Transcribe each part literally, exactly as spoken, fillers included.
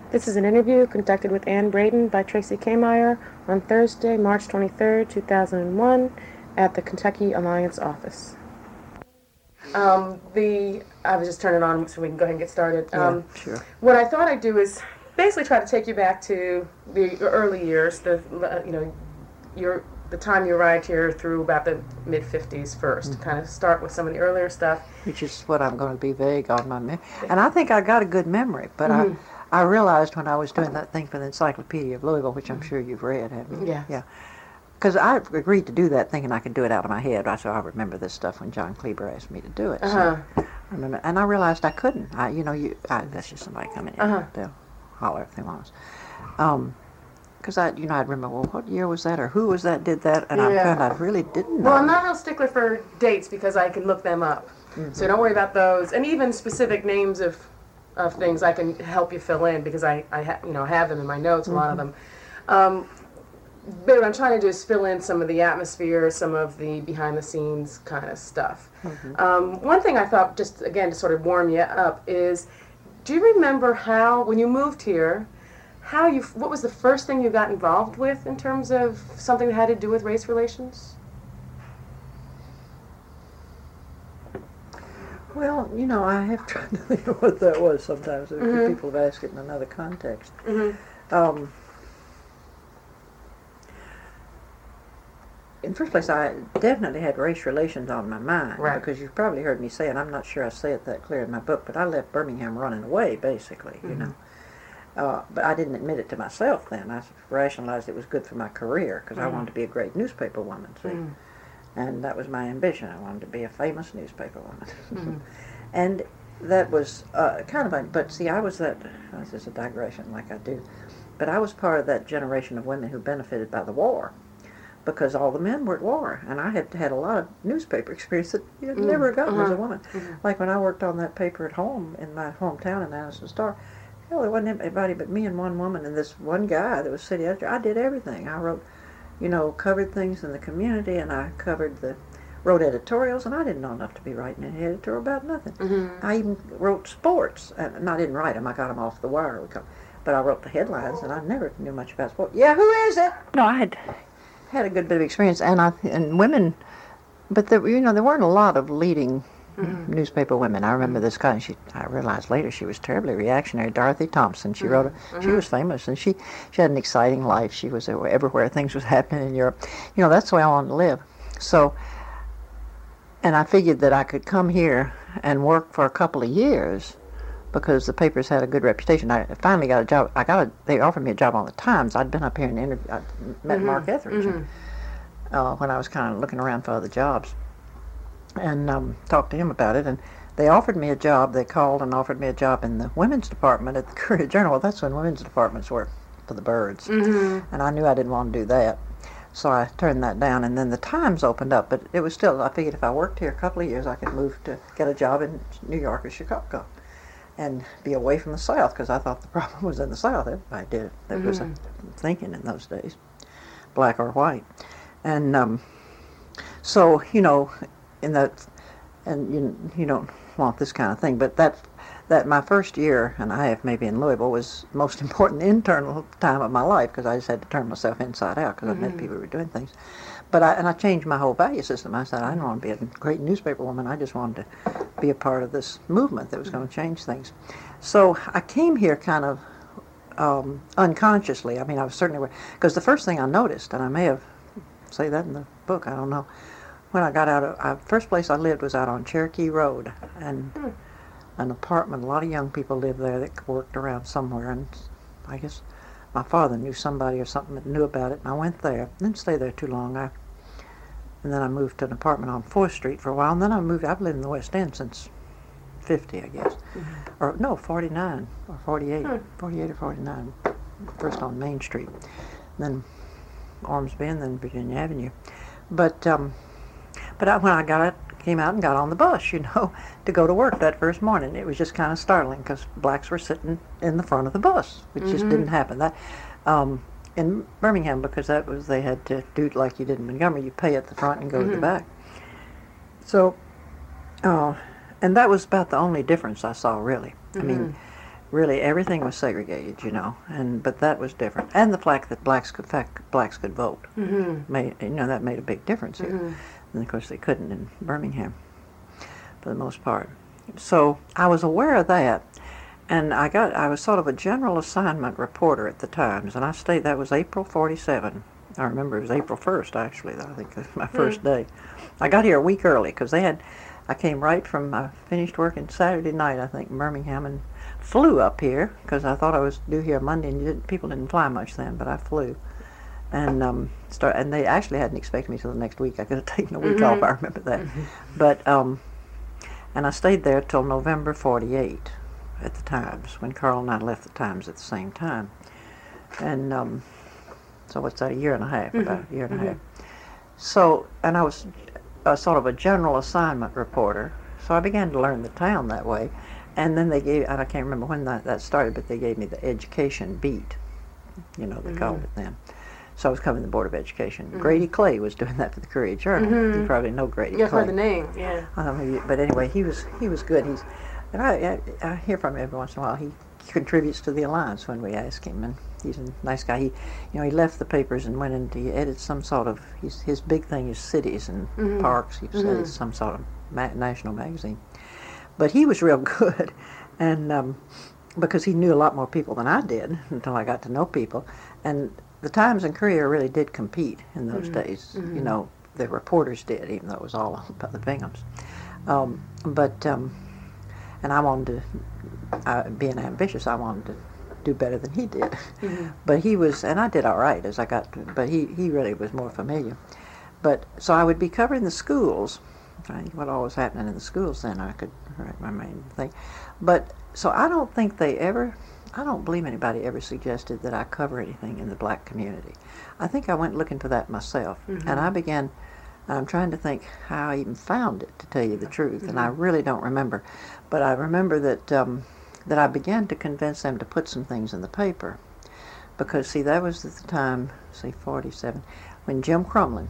This is an interview conducted with Ann Braden by Tracy Kmeyer on Thursday, March twenty-third, two thousand one, at the Kentucky Alliance office. Um, the I was just turning it on so we can go ahead and get started. Um, yeah, sure. What I thought I'd do is basically try to take you back to the early years, the you know, your the time you arrived here through about the mid fifties first. Mm-hmm. Kind of start with some of the earlier stuff, which is what I'm going to be vague on my memory. And I think I got a good memory, but mm-hmm. I I realized when I was doing that thing for the Encyclopedia of Louisville, which I'm sure you've read, haven't you? Yeah. Yeah. Because I agreed to do that thinking I could do it out of my head. So I remember this stuff when John Kleber asked me to do it. Uh-huh. So I remember, and I realized I couldn't. I, you know, you I, that's just somebody coming in. Uh-huh. They'll holler if they want us. Um, Because I, you know, I'd remember, well, what year was that, or who was that did that, and yeah. I found I really didn't know. Well, I'm not real stickler for dates because I can look them up, mm-hmm. so don't worry about those. And even specific names of of things I can help you fill in because I, I ha- you know, have them in my notes, a lot mm-hmm. of them. Um, but what I'm trying to do is fill in some of the atmosphere, some of the behind-the-scenes kind of stuff. Mm-hmm. Um, one thing I thought, just again to sort of warm you up, is do you remember how, when you moved here, how you, what was the first thing you got involved with in terms of something that had to do with race relations? Well, you know, I have tried to think of what that was sometimes. Mm-hmm. People have asked it in another context. Mm-hmm. Um, in the first place, I definitely had race relations on my mind. Right. Because you've probably heard me say, and I'm not sure I say it that clear in my book, but I left Birmingham running away, basically, mm-hmm. you know. Uh, but I didn't admit it to myself then. I rationalized it was good for my career because mm. I wanted to be a great newspaper woman, see. Mm. And that was my ambition. I wanted to be a famous newspaper woman. Mm. And that was uh, kind of a, but see, I was that, this is a digression like I do, but I was part of that generation of women who benefited by the war because all the men were at war. And I had had a lot of newspaper experience that you had mm. never gotten uh-huh. as a woman. Mm-hmm. Like when I worked on that paper at home in my hometown in Addison Star, hell, there wasn't anybody but me and one woman and this one guy that was city editor. I did everything. I wrote, you know, covered things in the community, and I covered the, wrote editorials, and I didn't know enough to be writing an editorial about nothing. Mm-hmm. I even wrote sports, and I didn't write them. I got them off the wire. But I wrote the headlines, and I never knew much about sports. Yeah, who is it? No, I had had a good bit of experience, and I and women, but there, you know, there weren't a lot of leading Mm-hmm. newspaper women. I remember this guy. She, I realized later she was terribly reactionary. Dorothy Thompson. She mm-hmm. wrote. A, mm-hmm. She was famous, and she, she had an exciting life. She was everywhere. Things was happening in Europe. You know, that's the way I wanted to live. So, and I figured that I could come here and work for a couple of years because the papers had a good reputation. I finally got a job. I got. A, they offered me a job on the Times. I'd been up here and interviewed. I met mm-hmm. Mark Etheridge mm-hmm. uh, when I was kind of looking around for other jobs. And um, talked to him about it, and they offered me a job. They called and offered me a job in the women's department at the Courier Journal. Well, that's when women's departments were for the birds, mm-hmm. and I knew I didn't want to do that, so I turned that down. And then the Times opened up, but it was still. I figured if I worked here a couple of years, I could move to get a job in New York or Chicago, and be away from the South because I thought the problem was in the South. Everybody did it. That mm-hmm. was a thinking in those days, black or white, and um, so you know. In that, and you you don't want this kind of thing, but that that my first year and a half maybe in Louisville was the most important internal time of my life because I just had to turn myself inside out because mm-hmm. I met people who were doing things. But I and I changed my whole value system. I said I didn't want to be a great newspaper woman. I just wanted to be a part of this movement that was going to change things. So I came here kind of um, unconsciously. I mean, I was certainly because the first thing I noticed, and I may have say that in the book. I don't know. When I got out of, uh, first place I lived was out on Cherokee Road, and mm. an apartment, a lot of young people lived there that worked around somewhere, and I guess my father knew somebody or something that knew about it, and I went there. Didn't stay there too long. I, and then I moved to an apartment on fourth Street for a while, and then I moved, I've lived in the West End since fifty, I guess. Mm-hmm. Or, no, forty-nine, or forty-eight, mm. forty-eight or forty-nine, first on Main Street, then Ormsby, and then Virginia Avenue. But, um... But I, when I got it, came out and got on the bus, you know, to go to work that first morning, it was just kind of startling because blacks were sitting in the front of the bus, which mm-hmm. just didn't happen. That um, in Birmingham, because that was they had to do it like you did in Montgomery. You pay at the front and go mm-hmm. to the back. So, uh, and that was about the only difference I saw, really. Mm-hmm. I mean, really everything was segregated, you know, and but that was different. And the fact that blacks could fact, blacks could vote Mm-hmm. made you know that made a big difference here. Mm-hmm. And of course they couldn't in Birmingham for the most part. So I was aware of that, and I got I was sort of a general assignment reporter at the Times, and I stayed. That was April forty-seven. I remember it was April first actually. I think it was my first day. I got here a week early because they had. I came right from. I finished working Saturday night, I think, in Birmingham, and flew up here because I thought I was due here Monday, and you didn't, people didn't fly much then, but I flew. And um, start, and they actually hadn't expected me till the next week. I could have taken a week Mm-hmm. off. I remember that, but um, and I stayed there till November forty-eight at the Times when Carl and I left the Times at the same time, and um, so what's that? A year and a half, Mm-hmm. about a year and Mm-hmm. a half. So, and I was a sort of a general assignment reporter. So I began to learn the town that way, and then they gave. And I can't remember when that, that started, but they gave me the education beat. You know, they Mm-hmm. called it then. So I was covering the Board of Education. Mm-hmm. Grady Clay was doing that for the Courier Journal. Mm-hmm. You probably know Grady Yeah, I've Clay. heard the name. Yeah. Um, but anyway, he was he was good. He's and I, I I hear from him every once in a while. He contributes to the Alliance when we ask him, and he's a nice guy. He, you know, he left the papers and went into he edits some sort of his his big thing is cities and Mhm. parks. He Mhm. edits some sort of ma- national magazine. But he was real good, and um, because he knew a lot more people than I did until I got to know people, and the Times and Courier really did compete in those Mhm. days. Mhm. You know, the reporters did, even though it was all about the Binghams. Um, but um, and I wanted to, uh, being ambitious, I wanted to do better than he did. Mhm. But he was, and I did all right as I got to, but he, he really was more familiar. But so I would be covering the schools, trying to think what all was happening in the schools then. I could write my main thing. But so I don't think they ever, I don't believe anybody ever suggested that I cover anything in the black community. I think I went looking for that myself, Mhm. and I began. I'm trying to think how I even found it, to tell you the truth, and I really don't remember. But I remember that um, that I began to convince them to put some things in the paper, because see, that was at the time, say forty-seven, when Jim Crumlin.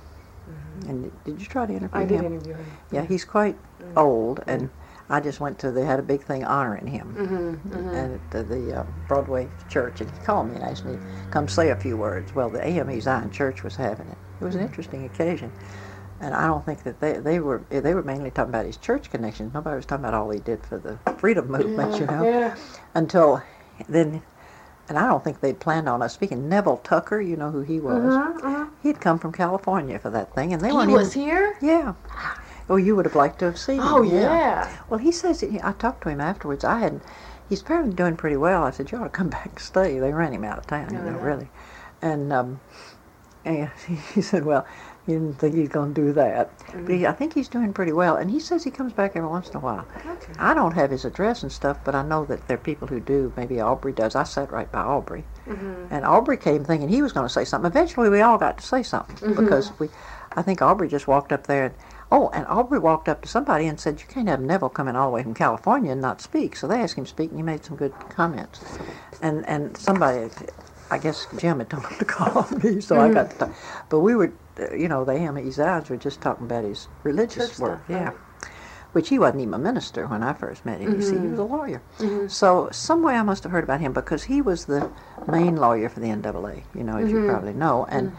And did you try to interview I him? did interview him. Yeah, he's quite old, and I just went to. They had a big thing honoring him, Mm-hmm. Mm-hmm. and at the, the uh, Broadway church, and he called me and asked me to come say a few words. Well, the A M E Zion Church was having it. It was an interesting occasion, and I don't think that they they were they were mainly talking about his church connections. Nobody was talking about all he did for the freedom movement, Yeah, you know. Yeah. Until then, and I don't think they'd planned on us speaking. Neville Tucker, you know who he was. Mm-hmm. Mm-hmm. He'd come from California for that thing, and they He weren't was even. here? Yeah. Oh, you would have liked to have seen him. Oh, yeah. Well, he says that he, I talked to him afterwards. I hadn't. He's apparently doing pretty well. I said, you ought to come back and stay. They ran him out of town, you Oh, know, yeah. really. And, um, and he said, well, he didn't think he's going to do that. Mm-hmm. But he, I think he's doing pretty well. And he says he comes back every once in a while. Okay. I don't have his address and stuff, but I know that there are people who do. Maybe Aubrey does. I sat right by Aubrey. Mm-hmm. And Aubrey came thinking he was going to say something. Eventually, we all got to say something Mm-hmm. because we, I think Aubrey just walked up there and, oh, and Aubrey walked up to somebody and said, you can't have Neville coming all the way from California and not speak. So they asked him to speak, and he made some good comments. And and somebody, I guess Jim had told him to call me, so I got to talk. But we were, uh, you know, the A M E Zions were just talking about his religious Church work, stuff, yeah. right. Which he wasn't even a minister when I first met him. You see, he was a lawyer. Mm-hmm. So some way I must have heard about him because he was the main lawyer for the N double A, you know, as you Mhm. probably know. And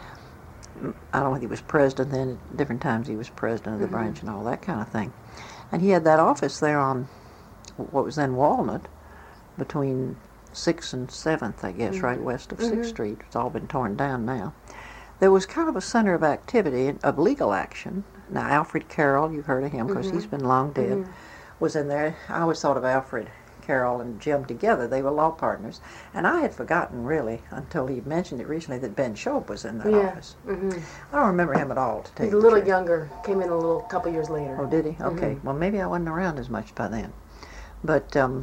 I don't know if he was president then. At different times he was president of the Mhm. branch and all that kind of thing. And he had that office there on what was then Walnut, between sixth and seventh, I guess, right west of sixth Mhm. Street. It's all been torn down now. There was kind of a center of activity, of legal action. Now, Alfred Carroll, you've heard of him because Mhm. he's been long dead, Mhm. was in there. I always thought of Alfred Carroll and Jim together. They were law partners. And I had forgotten, really, until he mentioned it recently, that Ben Shope was in that Yeah. office. Mm-hmm. I don't remember him at all, to tell He's you a the little truth. younger. Came in a little couple years later. Oh, did he? Okay. Mhm. Well, maybe I wasn't around as much by then. But um,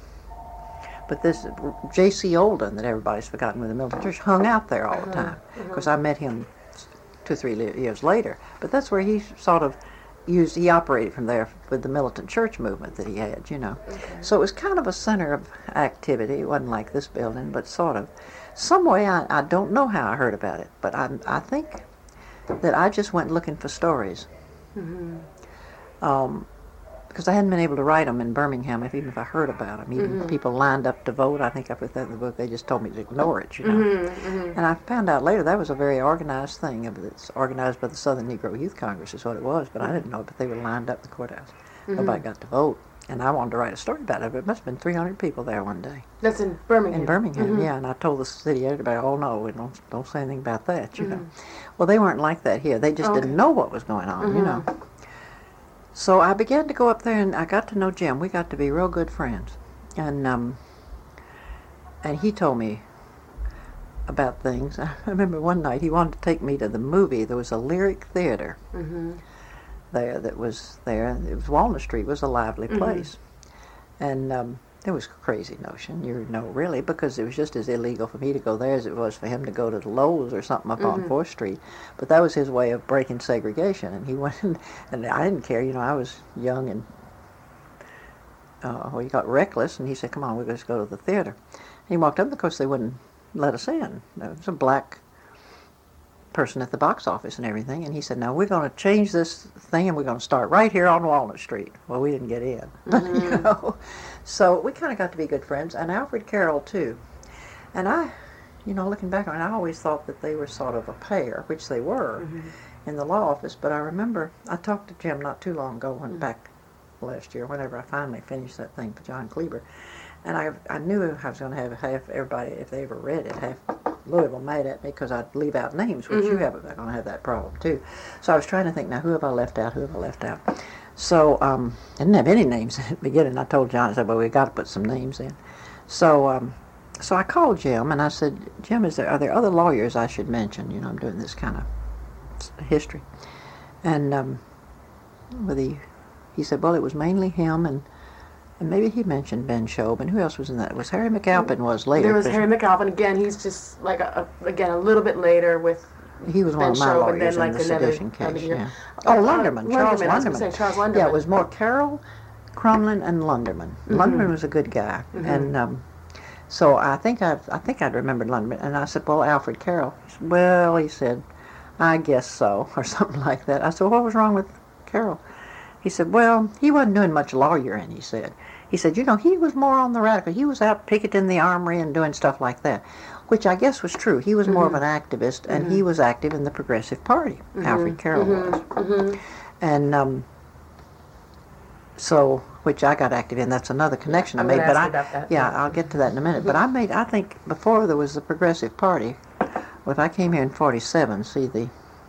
but this J C Olden that everybody's forgotten with the Milton Church hung out there all the time. Of course, I met him two, three li- years later. But that's where he sort of used, he operated from there with the militant church movement that he had, you know. Okay. So it was kind of a center of activity. It wasn't like this building, but sort of. Some way, I, I don't know how I heard about it, but I, I think that I just went looking for stories. Mm-hmm. Um, because I hadn't been able to write them in Birmingham, if, even if I heard about them. Even Mm-hmm. people lined up to vote. I think I put that in the book. They just told me to ignore it, you know. Mm-hmm. Mm-hmm. And I found out later that was a very organized thing. It's organized by the Southern Negro Youth Congress is what it was, but I didn't know. But they were lined up at the courthouse. Mm-hmm. Nobody got to vote. And I wanted to write a story about it, but it must have been three hundred people there one day. That's in Birmingham. In Birmingham, Mm-hmm. yeah. And I told the city editor about, oh no, we don't don't say anything about that, you Mm-hmm. know. Well, they weren't like that here. They just Okay. didn't know what was going on, Mm-hmm. you know. So I began to go up there, and I got to know Jim. We got to be real good friends, and um, and he told me about things. I remember one night he wanted to take me to the movie. There was a Lyric Theater Mm-hmm. there that was there. It was Walnut Street was a lively place, and um, it was a crazy notion, you know, really, because it was just as illegal for me to go there as it was for him to go to the Lowe's or something up on Fourth Street. But that was his way of breaking segregation, and he went, and, and I didn't care, you know, I was young and uh, well, he got reckless, and he said, "Come on, we'll just go to the theater." And he walked up, and of course they wouldn't let us in. There was a black person at the box office and everything, and he said, "Now we're going to change this thing, and we're going to start right here on Walnut Street." Well, we didn't get in, Mm-hmm. you know. So we kind of got to be good friends, and Alfred Carroll too. And I, you know, looking back on it, I always thought that they were sort of a pair, which they were Mm-hmm. in the law office. But I remember I talked to Jim not too long ago, went Mm-hmm. back last year, whenever I finally finished that thing for John Kleber. And I I knew I was going to have half everybody, if they ever read it, half Louisville mad at me because I'd leave out names, which Mm-hmm. you have, are going to have that problem too. So I was trying to think, now who have I left out, who have I left out? So um, I didn't have any names at the beginning. I told John, I said, well, we've got to put some names in. So um, so I called Jim and I said, Jim, is there, are there other lawyers I should mention? You know, I'm doing this kind of history. And um, with the, he said, well, it was mainly him and And maybe he mentioned Ben Shobe, and who else was in that? It was Harry McAlpin was later. There was 'cause Harry McAlpin again. He's just like a, a, again a little bit later with He was one Ben of my Shobe, and lawyers then, like, in the another- sedition another case. year. Yeah. Uh, Oh, Lunderman, Charles Lunderman, I was Lunderman. gonna say Charles Lunderman. Yeah, it was more Carroll, Crumlin, and Lunderman. Mm-hmm. Lunderman was a good guy, and um, so I think I I think I'd remembered Lunderman, and I said, well, Alfred Carroll. He said, well, he said, I guess so, or something like that. I said, what was wrong with Carroll? He said, well, he wasn't doing much lawyering, he said. He said, you know, he was more on the radical. He was out picketing the armory and doing stuff like that, which I guess was true. He was more Mm-hmm. of an activist, and he was active in the Progressive Party. Mm-hmm. Alfred Carroll was. Mm-hmm. And um, so, which I got active in. That's another connection I'm I made. gonna But ask I, you about that. yeah, I'll get to that in a minute. But I made, I think, before there was the Progressive Party, well, if I came here in forty-seven, see the,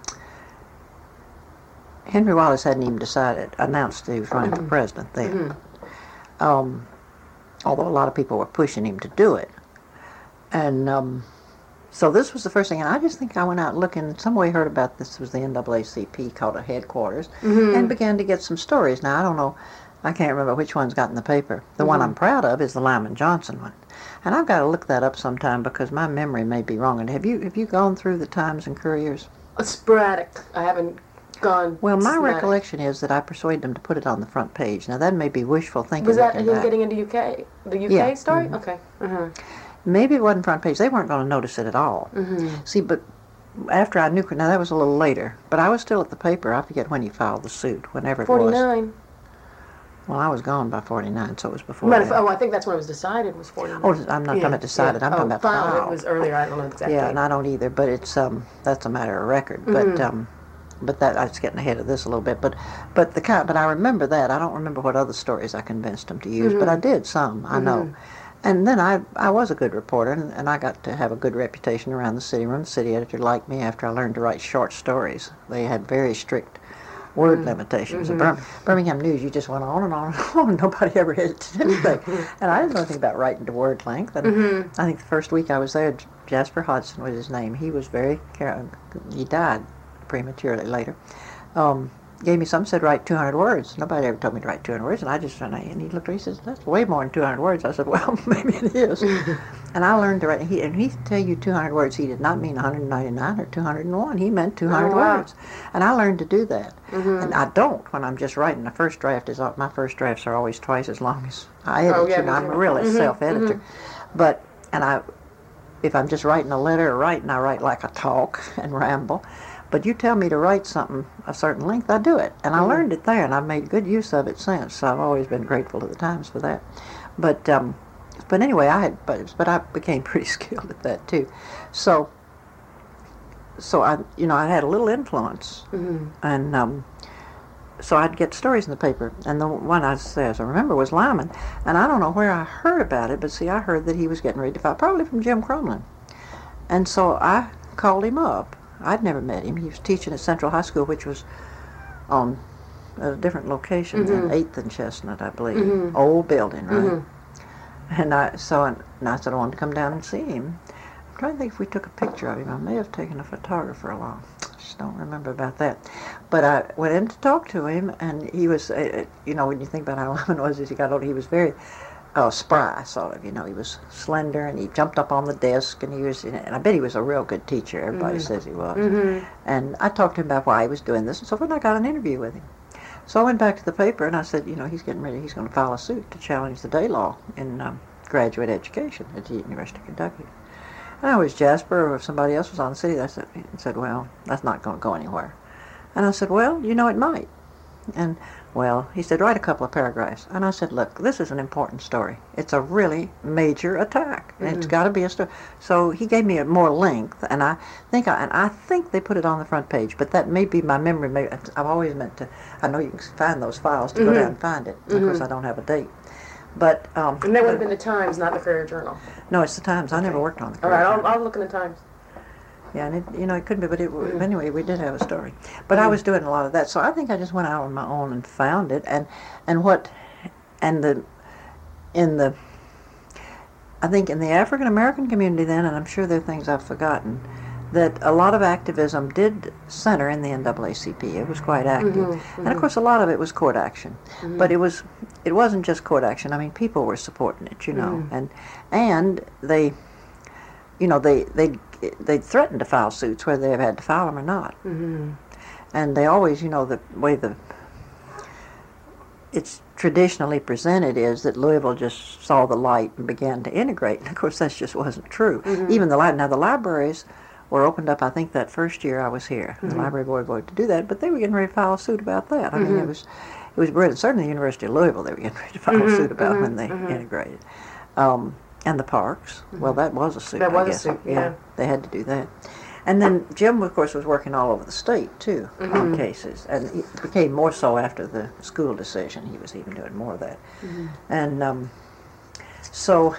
Henry Wallace hadn't even decided, announced he was running for president then. Mm-hmm. Um, although a lot of people were pushing him to do it. And um, so this was the first thing, and I just think I went out looking, some way heard about this was the N double A C P, called a headquarters, Mm-hmm. and began to get some stories. Now, I don't know, I can't remember which one's got in the paper. The Mm-hmm. one I'm proud of is the Lyman Johnson one. And I've got to look that up sometime because my memory may be wrong. And have you have you gone through the Times and Couriers? Sporadic. I haven't gone. Well, my sporadic. recollection is that I persuaded them to put it on the front page. Now, that may be wishful thinking. Was that looking him back. getting into U K? The U K Yeah. story? Mhm. Okay. Uh-huh. Maybe it wasn't front page. They weren't going to notice it at all. Mm-hmm. See, but after I knew, now that was a little later, but I was still at the paper. I forget when he filed the suit, whenever it was. forty-nine. Well, I was gone by forty-nine, so it was before Might have- that. oh, I think that's when it was decided. Was forty-nine. Oh, I'm not talking Yeah, about decided. yeah. I'm talking oh, about filed. filed. It was earlier. I don't know exactly. Yeah, and I don't either, but it's um that's a matter of record. Mm-hmm. But um, but that I was getting ahead of this a little bit. But but the kind, but I remember that. I don't remember what other stories I convinced them to use, but I did some. I know. And then I I was a good reporter, and, and I got to have a good reputation around the city room. The city editor liked me after I learned to write short stories. They had very strict word limitations. In Bir- Birmingham News, you just went on and on and on. Nobody ever hit anything. And I didn't know anything about writing to word length. And Mm-hmm. I think the first week I was there, J- Jasper Hodgson was his name. He was very care- he died prematurely later. Um, gave me some, said write two hundred words. Nobody ever told me to write two hundred words, and I just, and, I, and he looked at me, he says, that's way more than two hundred words. I said, well, maybe it is. And I learned to write, he, and he'd tell you two hundred words, he did not mean one hundred ninety-nine or two hundred one, he meant two hundred Oh, wow. words. And I learned to do that. And I don't when I'm just writing. The first draft is, my first drafts are always twice as long as I edit, Oh, yeah, you know, me I'm too. really Mhm, self-editor. But, and I, if I'm just writing a letter or writing, I write like I talk and ramble. But you tell me to write something a certain length, I do it. And I Mhm. learned it there, and I've made good use of it since. So I've always been grateful to the Times for that. But um, but anyway, I had but, but I became pretty skilled at that too. So so I you know I had a little influence, Mhm. and um, so I'd get stories in the paper. And the one I says I remember was Lyman, and I don't know where I heard about it, but see, I heard that he was getting ready to file, probably from Jim Crumlin. And so I called him up. I'd never met him. He was teaching at Central High School, which was on a different location than Mhm. eighth and Chestnut, I believe. Mhm. Old building, right? Mhm. And I so and I said I wanted to come down and see him. I'm trying to think if we took a picture of him. I may have taken a photographer along. I just don't remember about that. But I went in to talk to him, and he was, uh, you know, when you think about how Lyman was as he got older, he was very uh, spry, sort of. You know, he was slender, and he jumped up on the desk, and he was, and I bet he was a real good teacher. Everybody Mhm. says he was. Mhm. And I talked to him about why he was doing this and so forth, and I got an interview with him. So I went back to the paper, and I said, you know, he's getting ready, he's going to file a suit to challenge the day law in um, graduate education at the University of Kentucky. And I was Jasper, or if somebody else was on the city, I said, said, well, that's not going to go anywhere. And I said, well, you know, it might. And, well, he said, write a couple of paragraphs. And I said, look, this is an important story. It's a really major attack, and Mhm. it's got to be a story. So he gave me a more length, and I think I, and I think they put it on the front page, but that may be my memory. Maybe, I've always meant to, I know you can find those files to Mhm. go down and find it. Of course, Mhm. I don't have a date. But, um, And that would have been the Times, not the Courier Journal. no, it's the Times. I never Okay. worked on the All right, Courier I'll, Journal. I'll look in the Times. Yeah, and it, you know, it couldn't be, but it, Mhm. anyway, we did have a story. But I Mhm. was doing a lot of that, so I think I just went out on my own and found it, and and what, and the, in the, I think in the African American community then, and I'm sure there are things I've forgotten, that a lot of activism did center in the N double A C P. It was quite active, Mhm, and of mhm. course a lot of it was court action, Mhm. but it was, it wasn't just court action. I mean, people were supporting it, you know, Mhm. and and they, you know, they they they threatened to file suits whether they had to file them or not. Mhm. And they always, you know, the way the it's traditionally presented is that Louisville just saw the light and began to integrate. And of course, that just wasn't true. Mhm. Even the li- now the libraries were opened up. I think that first year I was here, the Mhm. library board voted to do that, but they were getting ready to file a suit about that. I mean, it Mhm. was it was brilliant. Certainly, the University of Louisville, they were getting ready to file a Mhm, suit about mhm, when they mhm. integrated. Um, and the parks, well, that was a suit. That I was a guess. suit, yeah. They had to do that. And then Jim, of course, was working all over the state, too, on Mhm. cases. And it became more so after the school decision. He was even doing more of that. Mhm. And um, so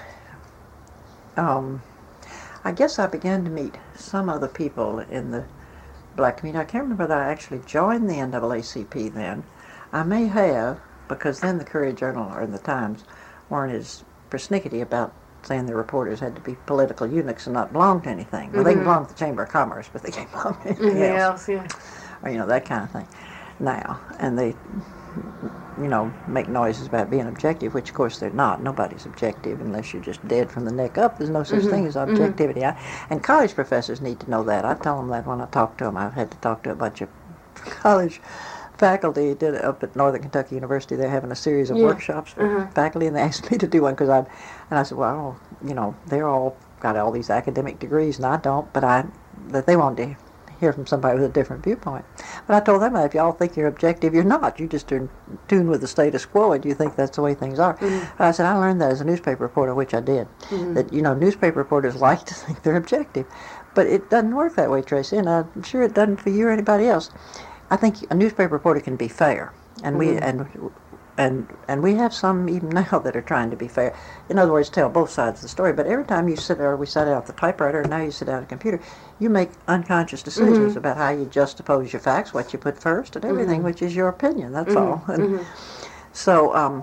um, I guess I began to meet some other people in the black community. I can't remember that I actually joined the N double A C P then. I may have, because then the Courier Journal or the Times weren't as persnickety about saying the reporters had to be political eunuchs and not belong to anything. Well, they can Mhm. belong to the Chamber of Commerce, but they can't belong to anything Anything else. else, yeah. Or, you know, that kind of thing. Now, and they, you know, make noises about being objective, which, of course, they're not. Nobody's objective unless you're just dead from the neck up. There's no such Mhm. thing as objectivity. I, and college professors need to know that. I tell them that when I talk to them. I've had to talk to a bunch of college faculty did it up at Northern Kentucky University. They're having a series of Yeah. workshops for Mhm. faculty, and they asked me to do one because I, and I said, well, you know, they're all got all these academic degrees, and I don't, but I, that they wanted to hear from somebody with a different viewpoint. But I told them, if y'all think you're objective, you're not. You just are in tune with the status quo, and you think that's the way things are. Mhm. But I said, I learned that as a newspaper reporter, which I did, Mhm. that, you know, newspaper reporters like to think they're objective. But it doesn't work that way, Tracy, and I'm sure it doesn't for you or anybody else. I think a newspaper reporter can be fair, and we Mhm. and and and we have some even now that are trying to be fair. In other words, tell both sides of the story. But every time you sit there, we sat out the typewriter, and now you sit down at a computer, you make unconscious decisions Mhm. about how you juxtapose your facts, what you put first, and everything, Mhm. which is your opinion. That's Mhm. all. And Mhm. so, um,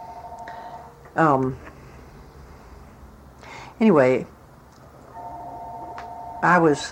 um, anyway, I was.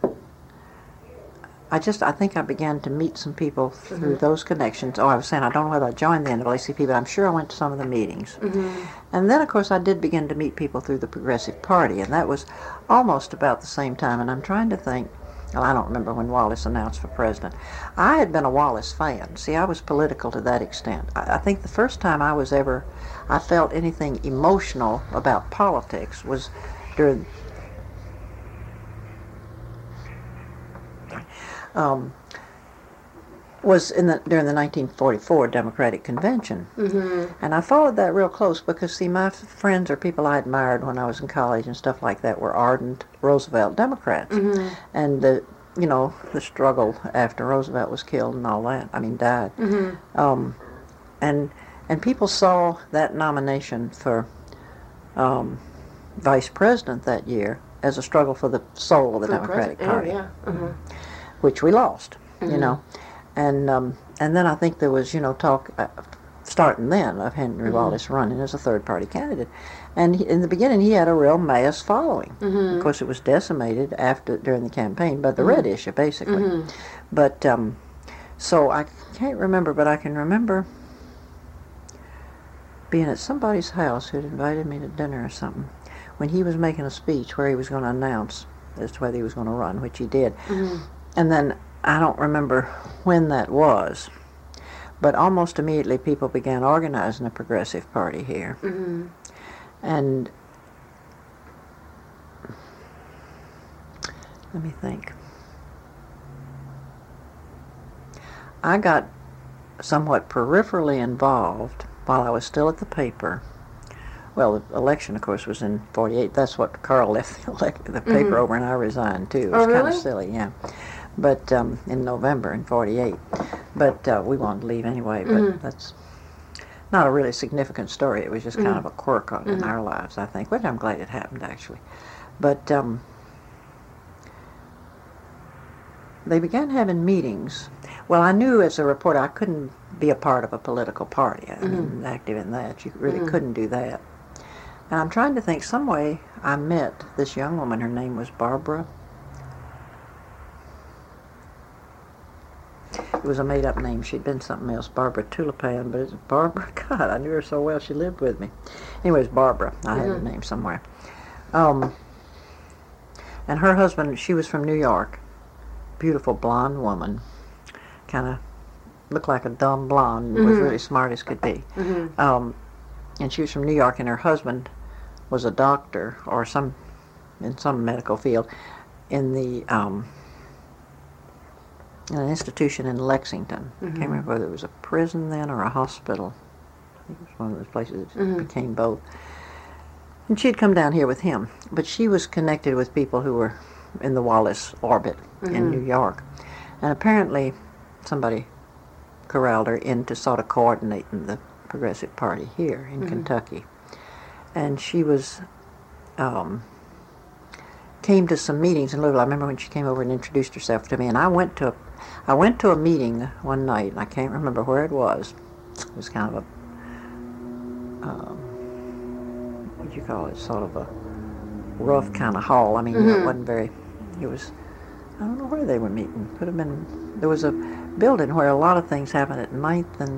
I just, I think I began to meet some people through Mhm. those connections. Oh, I was saying, I don't know whether I joined the N double A C P, but I'm sure I went to some of the meetings. Mhm. And then, of course, I did begin to meet people through the Progressive Party, and that was almost about the same time. And I'm trying to think, well, I don't remember when Wallace announced for president. I had been a Wallace fan. See, I was political to that extent. I, I think the first time I was ever, I felt anything emotional about politics was during um, was in the during the nineteen forty-four Democratic Convention, Mm-hmm. and I followed that real close because, see, my f- friends or people I admired when I was in college and stuff like that were ardent Roosevelt Democrats, Mm-hmm. and the you know the struggle after Roosevelt was killed and all that. I mean, died, Mm-hmm. um, and and people saw that nomination for um, vice president that year as a struggle for the soul of the For Democratic president. Party, Yeah, yeah. Mm-hmm. which we lost, you Mhm. know. And um, and then I think there was, you know, talk uh, starting then of Henry Mhm. Wallace running as a third-party candidate. And he, in the beginning, he had a real mass following. Mhm. Of course, it was decimated after during the campaign by the Mhm. red issue, basically. Mhm. But um, so I can't remember, but I can remember being at somebody's house who'd invited me to dinner or something when he was making a speech where he was going to announce as to whether he was going to run, which he did. Mhm. And then I don't remember when that was, but almost immediately people began organizing a progressive party here. Mhm. And let me think. I got somewhat peripherally involved while I was still at the paper. Well, the election, of course, was in forty-eight. That's what Carl left the, elect- the paper Mhm. over, and I resigned, too. It Oh, was kind really? of silly, yeah. But um, in November in forty-eight. But uh, we wanted to leave anyway, but Mhm. that's not a really significant story. It was just kind Mhm. of a quirk on, in Mhm. our lives, I think, which I'm glad it happened, actually. But um, they began having meetings. Well, I knew as a reporter I couldn't be a part of a political party. I mean, active in that. You really Mhm. couldn't do that. And I'm trying to think, some way I met this young woman. Her name was Barbara. It was a made-up name. She'd been something else, Barbara Tulipan, but it's Barbara. God, I knew her so well. She lived with me. Anyways, Barbara. I had her Mhm. name somewhere. Um, and her husband, she was from New York. Beautiful blonde woman. Kind of looked like a dumb blonde. Was Mhm. really smart as could be. Mhm. Um, and she was from New York, and her husband was a doctor or some in some medical field in the um, in an institution in Lexington. I Mhm. can't remember whether it was a prison then or a hospital. I think it was one of those places that Mhm. became both. And she'd come down here with him, but she was connected with people who were in the Wallace orbit in Mhm. New York. And apparently somebody corralled her into sort of coordinating the Progressive Party here in Mhm. Kentucky. And she was um, came to some meetings in Louisville. I remember when she came over and introduced herself to me, and I went to a, I went to a meeting one night, and I can't remember where it was. It was kind of a, um, what do you call it, sort of a rough kind of hall. I mean, Mhm. it wasn't very, it was, I don't know where they were meeting. Could have been, there was a building where a lot of things happened at ninth and,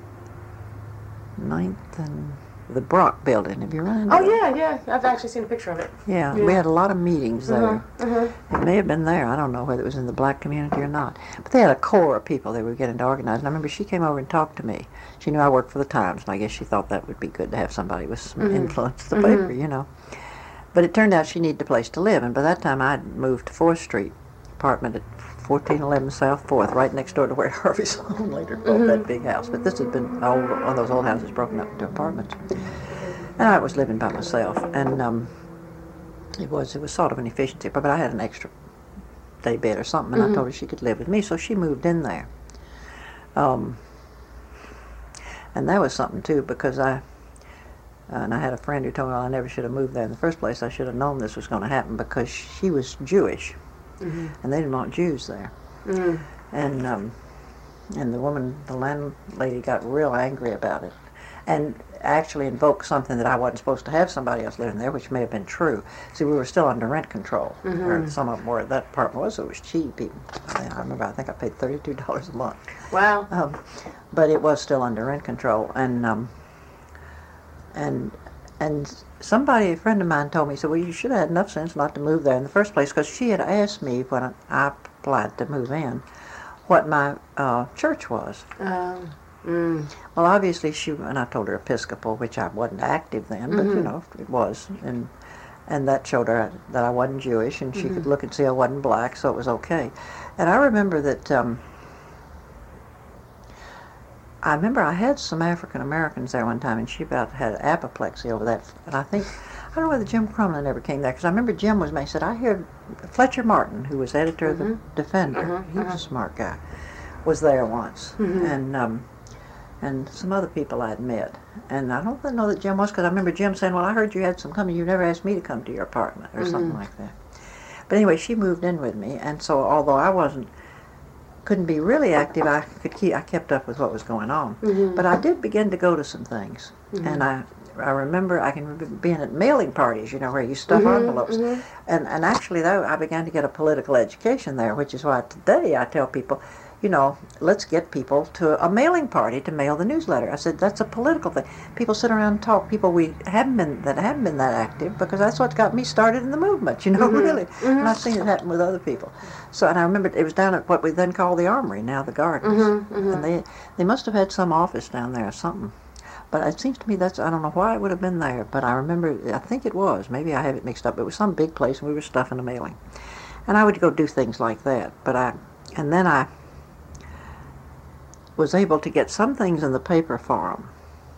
ninth and, the Brock building. Have you run into Oh that? yeah, yeah. I've actually seen a picture of it. Yeah, Yeah. we had a lot of meetings there. Uh-huh. Uh-huh. It may have been there. I don't know whether it was in the black community or not. But they had a core of people they were getting to organize. And I remember she came over and talked to me. She knew I worked for the Times, and I guess she thought that would be good to have somebody with some Mhm. influence at the Mhm. paper, you know. But it turned out she needed a place to live, and by that time I'd moved to fourth Street, apartment at fourteen eleven South fourth, right next door to where Harvey Sloan later bought Mhm. that big house. But this had been old, one of those old houses broken up into apartments. And I was living by myself, and um, it was it was sort of an efficiency, but I had an extra day bed or something, and Mhm. I told her she could live with me, so she moved in there. Um, and that was something too, because I uh, and I had a friend who told me, well, I never should have moved there in the first place. I should have known this was going to happen, because she was Jewish, Mhm. and they didn't want Jews there. Mhm. And um, and the woman, the landlady, got real angry about it, and actually invoked something that I wasn't supposed to have somebody else living there, which may have been true. See, we were still under rent control, Mhm. or some of them were. That apartment was, so it was cheap. Even. I remember, I think I paid thirty-two dollars a month. Wow. Um, but it was still under rent control, and um, and and somebody, a friend of mine, told me, so well, you should have had enough sense not to move there in the first place, because she had asked me when I applied to move in what my uh, church was. Um. Mm. Well, obviously she, and I told her Episcopal, which I wasn't active then, but you Mhm. know, it was, and and that showed her that I wasn't Jewish, and she Mm-hmm. could look and see I wasn't black, so it was okay. And I remember that. Um, I remember I had some African Americans there one time, and she about had apoplexy over that. And I think, I don't know whether Jim Crumlin ever came there, because I remember Jim was, he said, I hear Fletcher Martin, who was editor of the Defender, Mhm, he was mhm. a smart guy, was there once. Mhm. And um, and some other people I'd met. And I don't know that Jim was, because I remember Jim saying, well, I heard you had some coming, you never asked me to come to your apartment, or something Mhm. like that. But anyway, she moved in with me, and so although I wasn't, couldn't be really active, I could keep, I kept up with what was going on. Mhm. But I did begin to go to some things, Mhm. and I I remember I can remember being at mailing parties, you know, where you stuff Mhm, envelopes, mhm. and and actually though I began to get a political education there, which is why today I tell people, you know, let's get people to a mailing party to mail the newsletter. I said that's a political thing. People sit around and talk. People we haven't been that haven't been that active, because that's what got me started in the movement. You know, Mhm, really. mhm. And I've seen it happen with other people. So, and I remember it was down at what we then called the Armory, now the Gardens, Mhm, mhm. and they they must have had some office down there or something. But it seems to me that's, I don't know why it would have been there, but I remember, I think it was, maybe I have it mixed up, it was some big place and we were stuffing a mailing. And I would go do things like that, but I, and then I was able to get some things in the paper for them.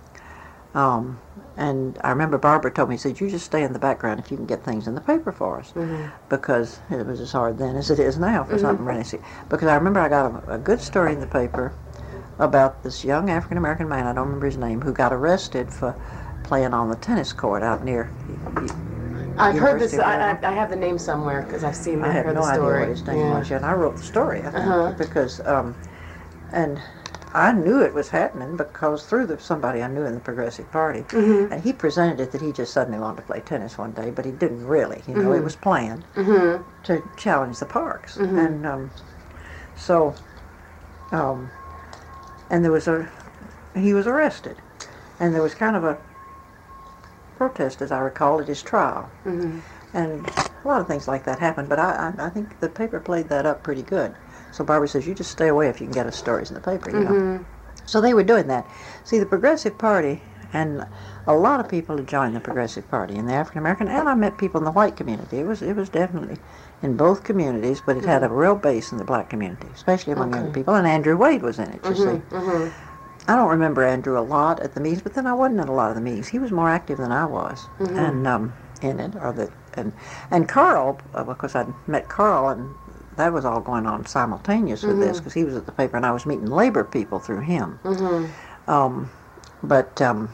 Um, and I remember Barbara told me, she said, you just stay in the background if you can get things in the paper for us. Mhm. Because it was as hard then as it is now for Mhm. something really. Because I remember I got a, a good story in the paper about this young African-American man, I don't remember his name, who got arrested for playing on the tennis court out near... I've heard this. University of I, I, Alabama. I have the name somewhere because I've seen I and have heard no the idea story. what his name Yeah. was yet. And I wrote the story, I think, Uh-huh. because, um, and I knew it was happening because through the, somebody I knew in the Progressive Party, Mhm. and he presented it that he just suddenly wanted to play tennis one day, but he didn't really, you know, Mhm. it was planned Mhm. to challenge the parks. Mhm. And um, so, um, and there was a, he was arrested, and there was kind of a protest, as I recall, at his trial. Mhm. And a lot of things like that happened, but I, I, I think the paper played that up pretty good. So Barbara says, you just stay away if you can get us stories in the paper, you know. Mhm. So they were doing that. See, the Progressive Party, and a lot of people had joined the Progressive Party in the African American, and I met people in the white community. It was it was definitely in both communities, but it had a real base in the black community, especially among Okay. young people, and Andrew Wade was in it, you Mhm. see. Mhm. I don't remember Andrew a lot at the meetings, but then I wasn't at a lot of the meetings. He was more active than I was, Mhm. and um, in it, or the and and Carl, uh, because I'd met Carl, and that was all going on simultaneous with this, Mhm. because he was at the paper, and I was meeting labor people through him. Mhm. Um, but um,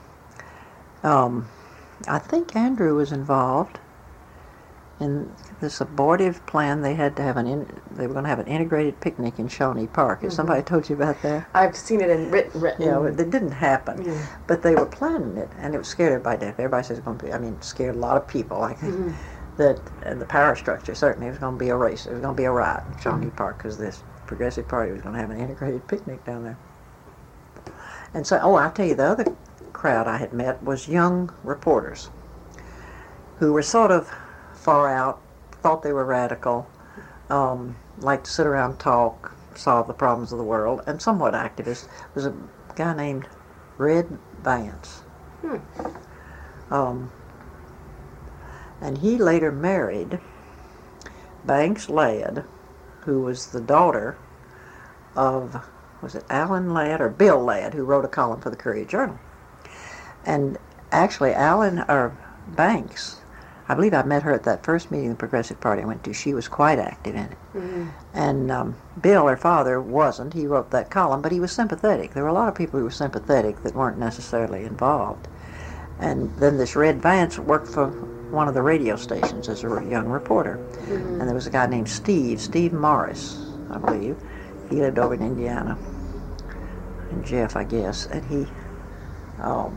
um, I think Andrew was involved in this abortive plan. They had to have an in, they were going to have an integrated picnic in Shawnee Park. Has Mhm. somebody told you about that? I've seen it in written. written. Yeah, well, it didn't happen. Yeah. But they were planning it, and it was scared everybody. Everybody says it's going to be, I mean, scared a lot of people. Like Mhm. that, and the power structure, certainly, it was going to be a race. It was going to be a riot in Shawnee Park, because this Progressive Party was going to have an integrated picnic down there. And so, oh, I'll tell you, the other crowd I had met was young reporters who were sort of far out, thought they were radical, um, liked to sit around and talk, solve the problems of the world, and somewhat activist. There was a guy named Red Vance. Hmm. Um, and he later married Banks Ladd, who was the daughter of, was it Alan Ladd or Bill Ladd, who wrote a column for the Courier-Journal. And actually, Alan, or Banks, I believe I met her at that first meeting the Progressive Party I went to. She was quite active in it. Mhm. And um, Bill, her father, wasn't. He wrote that column, but he was sympathetic. There were a lot of people who were sympathetic that weren't necessarily involved. And then this Red Vance worked for one of the radio stations as a young reporter. Mhm. And there was a guy named Steve, Steve Morris, I believe. He lived over in Indiana. And Jeff, I guess. And he, um,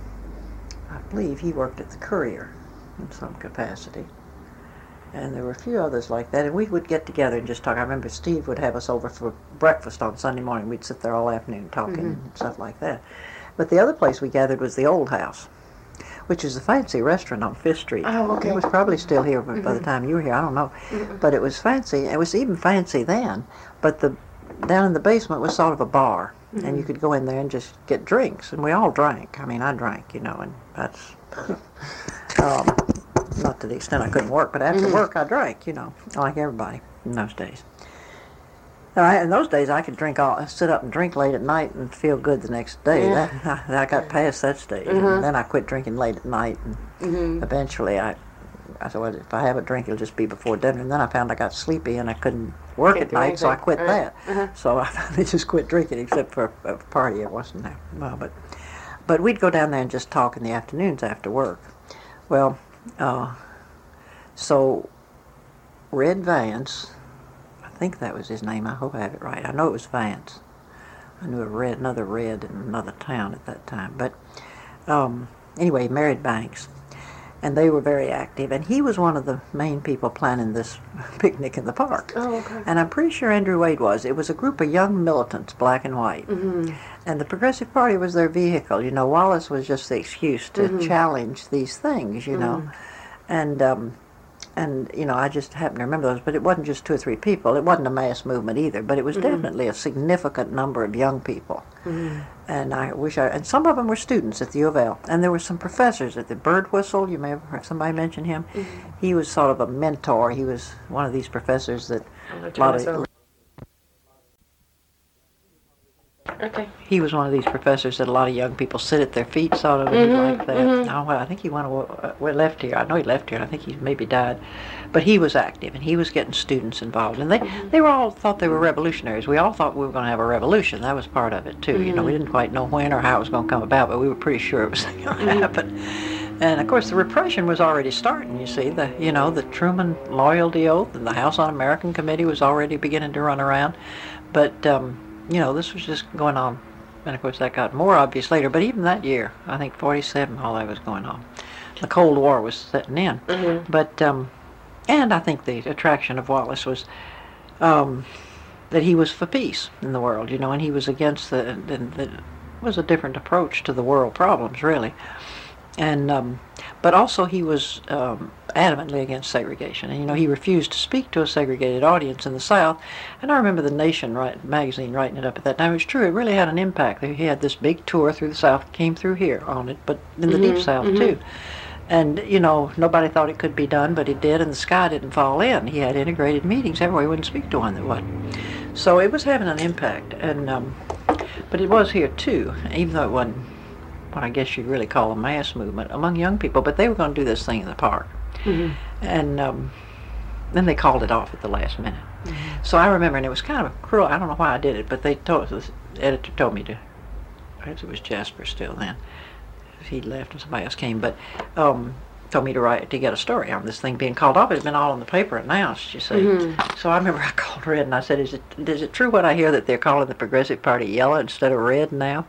I believe he worked at the Courier in some capacity. And there were a few others like that, and we would get together and just talk. I remember Steve would have us over for breakfast on Sunday morning. We'd sit there all afternoon talking Mhm. and stuff like that. But the other place we gathered was the Old House, which is a fancy restaurant on Fifth Street. Oh, okay. It was probably still here by by the Mhm. time you were here, I don't know. Mhm. But it was fancy. It was even fancy then, but the down in the basement was sort of a bar, and you Mhm. could go in there and just get drinks, and we all drank. I mean, I drank, you know, and that's... um, not to the extent I couldn't work, but after mm-hmm. work I drank, you know, like everybody in those days. And I, in those days I could drink all, sit up and drink late at night and feel good the next day. Yeah. That, I, I got past that stage, mm-hmm. and then I quit drinking late at night, and mm-hmm. eventually I, I said, well, if I have a drink, it'll just be before dinner. And then I found I got sleepy and I couldn't work Can't at night, anything. So I quit right. that. Uh-huh. So I finally just quit drinking, except for a, a party. It wasn't that well, but but we'd go down there and just talk in the afternoons after work. Well, uh, so Red Vance, I think that was his name. I hope I have it right. I know it was Vance. I knew a Red, another Red in another town at that time. But um, anyway, he married Banks. And they were very active, and he was one of the main people planning this picnic in the park. Oh, okay. And I'm pretty sure Andrew Wade was. It was a group of young militants, black and white. Mm-hmm. And the Progressive Party was their vehicle. You know, Wallace was just the excuse to mm-hmm. challenge these things, you know. Mm-hmm. And, um, and, you know, I just happen to remember those, but it wasn't just two or three people. It wasn't a mass movement either, but it was mm-hmm. definitely a significant number of young people. Mm-hmm. And I wish I, and some of them were students at the U of L, and there were some professors at the Bird Whistle. You may have heard somebody mention him. Mm-hmm. He was sort of a mentor. He was one of these professors that a lot of, okay. He was one of these professors that a lot of young people sit at their feet, sort of, and mm-hmm. like that. Mm-hmm. Now, well, I think he went uh, left here. I know he left here. I think he maybe died, but he was active, and he was getting students involved, and they mm-hmm. they were all thought they were revolutionaries. We all thought we were going to have a revolution. That was part of it too. Mm-hmm. You know, we didn't quite know when or how it was going to come about, but we were pretty sure it was going to mm-hmm. happen. And of course, the repression was already starting. You see, the you know the Truman loyalty oath and the House Un-American Committee was already beginning to run around, but. Um, You know, this was just going on, and of course that got more obvious later, but even that year, I think forty-seven, all that was going on. The Cold War was setting in. Mm-hmm. But, um, and I think the attraction of Wallace was um, that he was for peace in the world, you know, and he was against the, the, the was a different approach to the world problems, really. And, um, but also he was um, adamantly against segregation. And, you know, he refused to speak to a segregated audience in the South. And I remember the Nation write, magazine writing it up at that time. It was true. It really had an impact. He had this big tour through the South, came through here on it, but in the mm-hmm, Deep South, mm-hmm. too. And, you know, nobody thought it could be done, but it did, and the sky didn't fall in. He had integrated meetings everywhere. He wouldn't speak to one that wasn't. So it was having an impact. And um, but it was here, too, even though it wasn't what I guess you'd really call a mass movement among young people, but they were going to do this thing in the park. Mm-hmm. And um, then they called it off at the last minute. Mm-hmm. So I remember, and it was kind of cruel, I don't know why I did it, but they told, the editor told me to, I guess it was Jasper still then, he left and somebody else came, but um, told me to write, to get a story on this thing being called off. It had been all in the paper announced, you see. Mm-hmm. So I remember I called Red and I said, is it, is it true what I hear that they're calling the Progressive Party yellow instead of red now?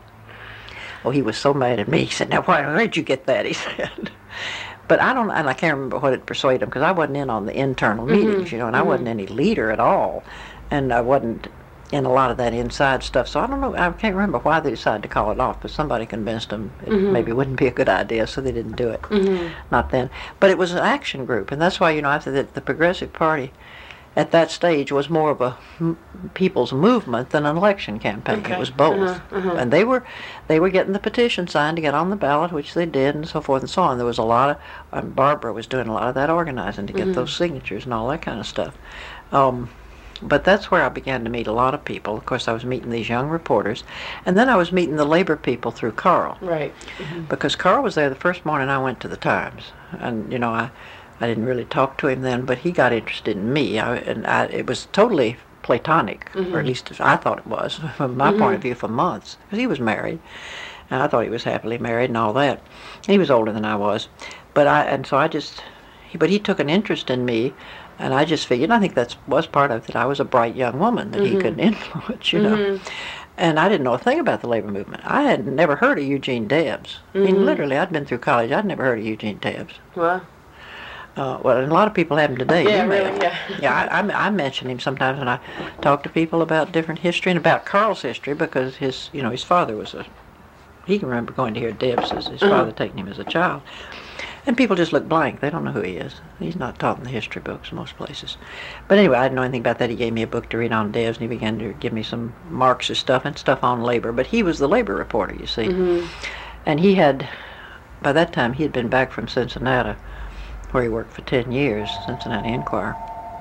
Oh, he was so mad at me. He said, now, why, where did you get that? He said. But I don't, and I can't remember what it persuaded him, because I wasn't in on the internal mm-hmm. meetings, you know, and mm-hmm. I wasn't any leader at all. And I wasn't in a lot of that inside stuff. So I don't know, I can't remember why they decided to call it off, but somebody convinced them it mm-hmm. maybe wouldn't be a good idea, so they didn't do it. Mm-hmm. Not then. But it was an action group, and that's why, you know, I said that the Progressive Party at that stage was more of a m- people's movement than an election campaign. Okay. It was both. Uh-huh, uh-huh. And they were they were getting the petition signed to get on the ballot, which they did, and so forth and so on. There was a lot of, um, Barbara was doing a lot of that organizing to get mm-hmm. those signatures and all that kind of stuff. Um, but that's where I began to meet a lot of people. Of course, I was meeting these young reporters, and then I was meeting the labor people through Carl. Right. Mm-hmm. Because Carl was there the first morning I went to the Times. And, you know, I... I didn't really talk to him then, but he got interested in me, I, and I, it was totally platonic, mm-hmm. or at least I thought it was, from my mm-hmm. point of view, for months, because he was married, and I thought he was happily married and all that. He was older than I was, but I, and so I just, he, but he took an interest in me, and I just figured, and I think that was part of it, that I was a bright young woman that mm-hmm. he could influence, you mm-hmm. know. And I didn't know a thing about the labor movement. I had never heard of Eugene Debs. Mm-hmm. I mean, literally, I'd been through college. I'd never heard of Eugene Debs. Well. Uh, well, and a lot of people have him today. Yeah, really, yeah. yeah, I, I, I mention him sometimes when I talk to people about different history and about Carl's history, because his, you know, his father was a, he can remember going to hear Debs, his, his mm-hmm. father taking him as a child. And people just look blank. They don't know who he is. He's not taught in the history books in most places. But anyway, I didn't know anything about that. He gave me a book to read on Debs, and he began to give me some Marxist stuff and stuff on labor. But he was the labor reporter, you see. Mm-hmm. And he had, by that time, he had been back from Cincinnati. where he worked for ten years, Cincinnati Enquirer.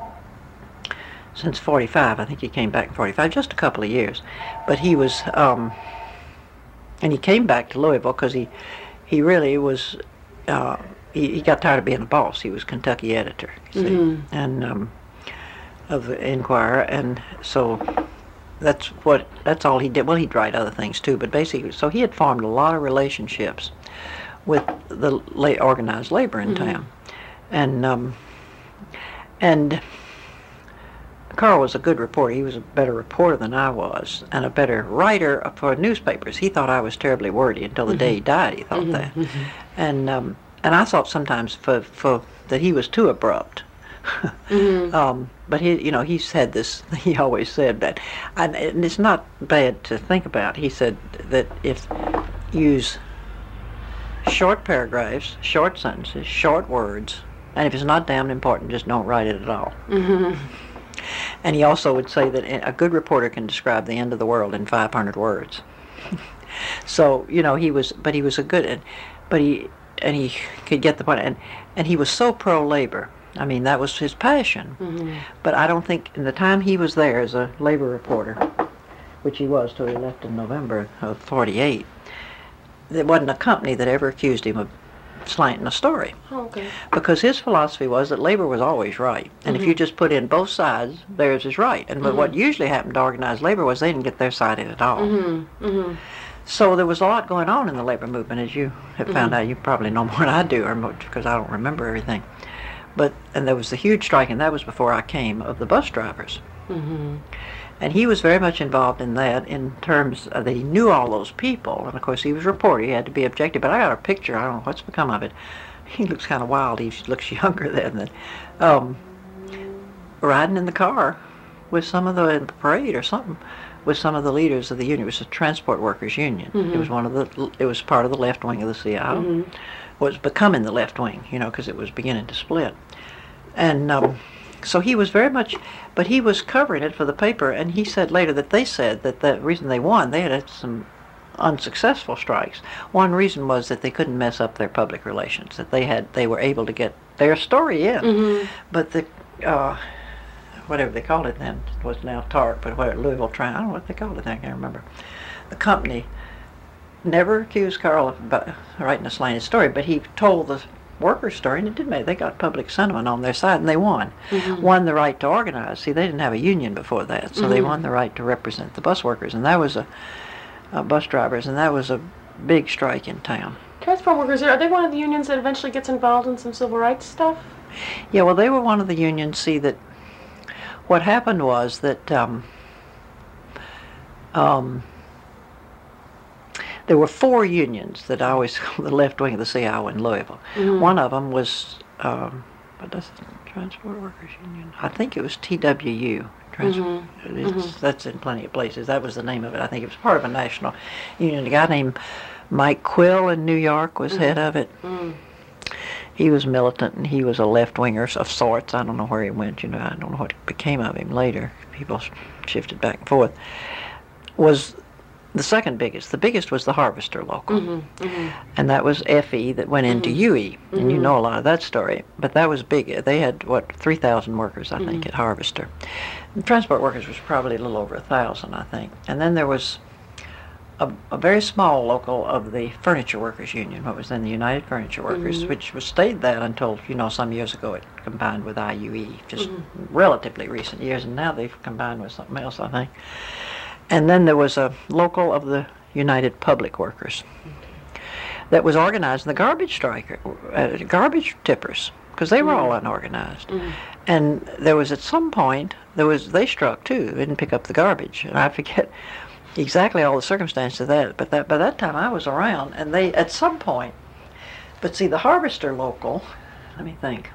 Since forty-five, I think he came back in forty-five, just a couple of years. But he was, um, and he came back to Louisville because he, he really was, uh, he, he got tired of being a boss. He was Kentucky editor, you see, Mm-hmm. and um, of the Enquirer, and so that's what that's all he did. Well, he'd write other things too, but basically, so he had formed a lot of relationships with the la- organized labor in Mm-hmm. town, and um, and Carl was a good reporter. He was a better reporter than I was, and a better writer for newspapers. He thought I was terribly wordy until the Mm-hmm. day he died. He thought Mm-hmm. that, Mm-hmm. and um, and I thought sometimes for for that he was too abrupt. Mm-hmm. um, but he, you know, he said this. He always said that, and, and it's not bad to think about. He said that if use short paragraphs, short sentences, short words, and if it's not damn important, just don't write it at all. Mm-hmm. And he also would say that a good reporter can describe the end of the world in five hundred words. So, you know, he was, but he was a good, but he, and he could get the point, and, and he was so pro-labor. I mean, that was his passion. Mm-hmm. But I don't think, in the time he was there as a labor reporter, which he was till he left in November of forty-eight, there wasn't a company that ever accused him of slanting a story. Oh, okay. Because his philosophy was that labor was always right. And Mm-hmm. if you just put in both sides, theirs is right. And but Mm-hmm. what usually happened to organized labor was they didn't get their side in at all. Mm-hmm. Mm-hmm. So there was a lot going on in the labor movement, as you have found Mm-hmm. out. You probably know more than I do, or much, because I don't remember everything. But, and there was the huge strike, and that was before I came, of the bus drivers. Mm-hmm. And he was very much involved in that in terms of that he knew all those people. And of course he was a reporter, he had to be objective. But I got a picture, I don't know what's become of it. He looks kind of wild, he looks younger than that. Um, riding in the car with some of the, in the parade or something, with some of the leaders of the union. It was the Transport Workers Union. Mm-hmm. It was one of the, it was part of the left wing of the C I O. Mm-hmm. Was becoming the left wing, you know, because it was beginning to split. And um, so he was very much, but he was covering it for the paper, and he said later that they said that the reason they won, they had some unsuccessful strikes. One reason was that they couldn't mess up their public relations, that they had, they were able to get their story in. Mm-hmm. But the, uh, whatever they called it then, it was now TARC, but what, Louisville Trans, I don't know what they called it then, I can't remember. The company never accused Carl of about writing a slanted story, but he told the workers' story, and it did make, they got public sentiment on their side, and they won. Mm-hmm. Won the right to organize. See, they didn't have a union before that, so Mm-hmm. they won the right to represent the bus workers, and that was a, uh, bus drivers, and that was a big strike in town. Transport workers, are they one of the unions that eventually gets involved in some civil rights stuff? Yeah, well, they were one of the unions. See, that what happened was that um, um, there were four unions that I always call the left wing of the C I O in Louisville. Mm-hmm. One of them was, um, what does it, Transport Workers Union? I think it was T W U. Trans- Mm-hmm. it's, Mm-hmm. That's in plenty of places. That was the name of it. I think it was part of a national union. A guy named Mike Quill in New York was Mm-hmm. head of it. Mm. He was militant, and he was a left-winger of sorts. I don't know where he went, you know, I don't know what became of him later. People shifted back and forth. Was the second biggest. The biggest was the Harvester Local. Mm-hmm. Mm-hmm. And that was F E that went into Mhm. U E, and you Mhm. know a lot of that story. But that was big. They had, what, three thousand workers, I think, Mhm. at Harvester. And Transport Workers was probably a little over one thousand, I think. And then there was a, a very small local of the Furniture Workers Union, what was then the United Furniture Workers, Mhm. which was stayed that until, you know, some years ago it combined with I U E, just Mhm. relatively recent years, and now they've combined with something else, I think. And then there was a local of the United Public Workers that was organized in the garbage striker, uh, garbage tippers, because they were all unorganized. Mhm. And there was at some point, there was they struck too, they didn't pick up the garbage. And I forget exactly all the circumstances of that, but that by that time I was around, and they, at some point, but see the Harvester Local, let me think.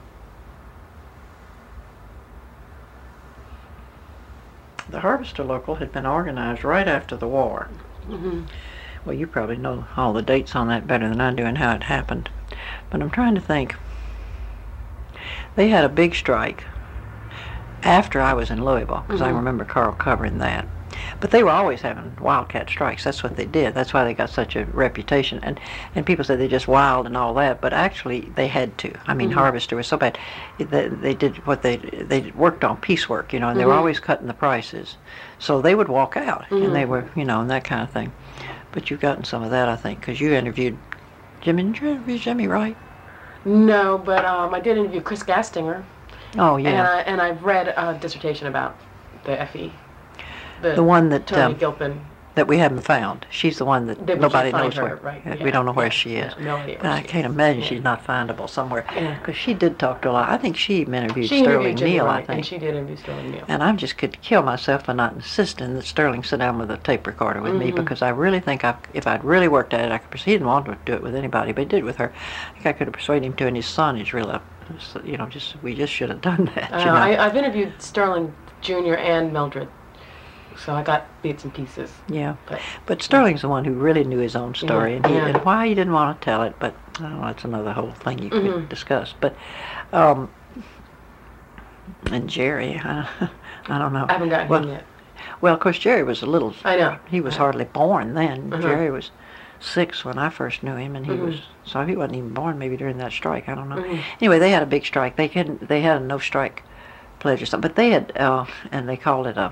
The Harvester Local had been organized right after the war. Mm-hmm. Well, you probably know all the dates on that better than I do and how it happened. But I'm trying to think. They had a big strike after I was in Louisville, because I Mhm. remember Carl covering that. But they were always having wildcat strikes. That's what they did. That's why they got such a reputation. And and people say they're just wild and all that, but actually they had to. I mean, mm-hmm. Harvester was so bad. They, they did what they they worked on piecework, you know, and they mm-hmm. were always cutting the prices. So they would walk out, mm-hmm. and they were, you know, and that kind of thing. But you've gotten some of that, I think, because you interviewed Jimmy. Did you interview Jimmy Wright? No, but um, I did interview Chris Gastinger. Oh, yeah. And, I, and I've read a dissertation about the F E. The, the one that Tony um, Gilpin. That we haven't found. She's the one that Did nobody knows her, where. Right, we yeah, don't know where yeah, she is. Yeah, no idea. But I she can't is. imagine yeah. she's not findable somewhere. Because Yeah. she did talk to a lot. I think she even interviewed she Sterling interviewed Jimmy Neal, Wright, I think. And she did interview Sterling Neal. And I just could kill myself for not insisting that Sterling sit down with a tape recorder with mm-hmm. me, because I really think I, if I'd really worked at it, I could. He didn't want to do it with anybody, but he did it with her. I think I could have persuaded him to, and his son is real. You know, just we just should have done that. Uh, you know? I, I've interviewed Sterling Junior and Mildred. So I got bits and pieces. Yeah, but, but Sterling's the one who really knew his own story, yeah, and, he, yeah. and why he didn't want to tell it. But I don't know, that's another whole thing you mm-hmm. could discuss. But um, and Jerry, uh, I don't know. I haven't gotten well, him yet. Well, of course, Jerry was a little. I know. He was I hardly born then. Uh-huh. Jerry was six when I first knew him, and he mm-hmm. was so he wasn't even born maybe during that strike. I don't know. Mm-hmm. Anyway, they had a big strike. They couldn't. They had a no strike pledge or something, but they had, uh, and they called it a.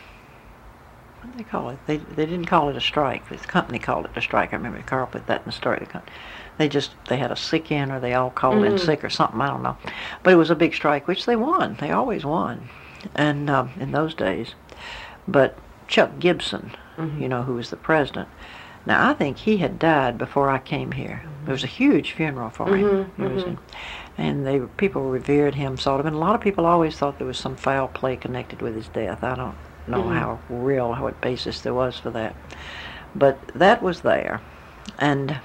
What did they call it? They they didn't call it a strike. The company called it a strike. I remember Carl put that in the story. The company. They just they had a sick in, or they all called mm-hmm. in sick or something. I don't know, but it was a big strike, which they won. They always won, and um, in those days. But Chuck Gibson, mm-hmm. you know, who was the president. Now I think he had died before I came here. Mm-hmm. There was a huge funeral for him. Mm-hmm. He was mm-hmm. in, and they people revered him sort of, and a lot of people always thought there was some foul play connected with his death. I don't know mm-hmm. how real, what basis there was for that, but that was there, and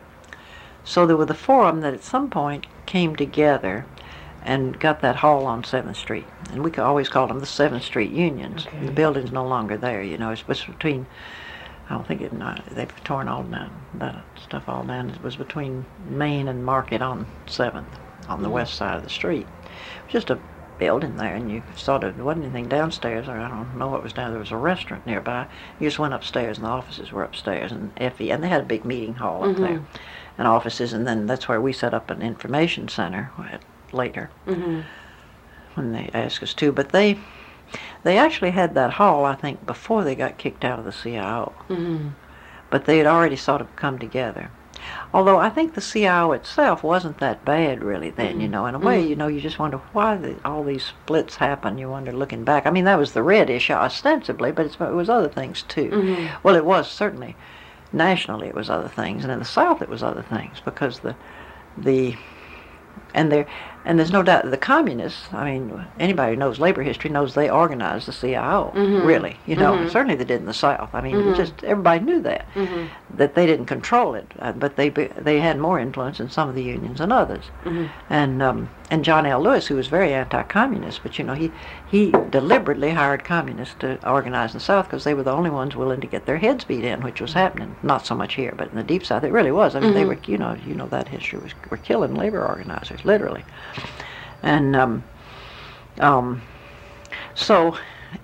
so there was the forum that at some point came together and got that hall on seventh Street, and we always called them the seventh Street Unions. Okay. The building's no longer there, you know. It's between, I don't think it, no, they've torn all down, that stuff all down. It was between Main and Market on seventh, on the mm-hmm. west side of the street. It was just a building there, and you sort of, there wasn't anything downstairs, or I don't know what was down there. There was a restaurant nearby. You just went upstairs, and the offices were upstairs, and F E, and they had a big meeting hall mm-hmm. up there, and offices, and then that's where we set up an information center later, mm-hmm. when they asked us to. But they they actually had that hall, I think, before they got kicked out of the C I O. Mm-hmm. But they had already sort of come together. Although I think the C I O itself wasn't that bad really then, mm-hmm. you know. In a way, mm-hmm. you know, you just wonder why the, all these splits happen. You wonder looking back. I mean, that was the red issue ostensibly, but it's, it was other things too. Mm-hmm. Well, it was certainly nationally it was other things, and in the South it was other things, because the the and there and there's no doubt the communists, I mean, anybody who knows labor history knows they organized the C I O, mm-hmm. really, you know. mm-hmm. Certainly they did in the South. I mean, mm-hmm. it just everybody knew that, mm-hmm. that they didn't control it, uh, but they they had more influence in some of the unions than others. Mm-hmm. And um, and John L. Lewis, who was very anti-communist, but you know, he he deliberately hired communists to organize in the South because they were the only ones willing to get their heads beat in, which was happening. Not so much here, but in the Deep South, it really was. I mean, mm-hmm. they were, you know, you know that history was were killing labor organizers, literally. And um, um, so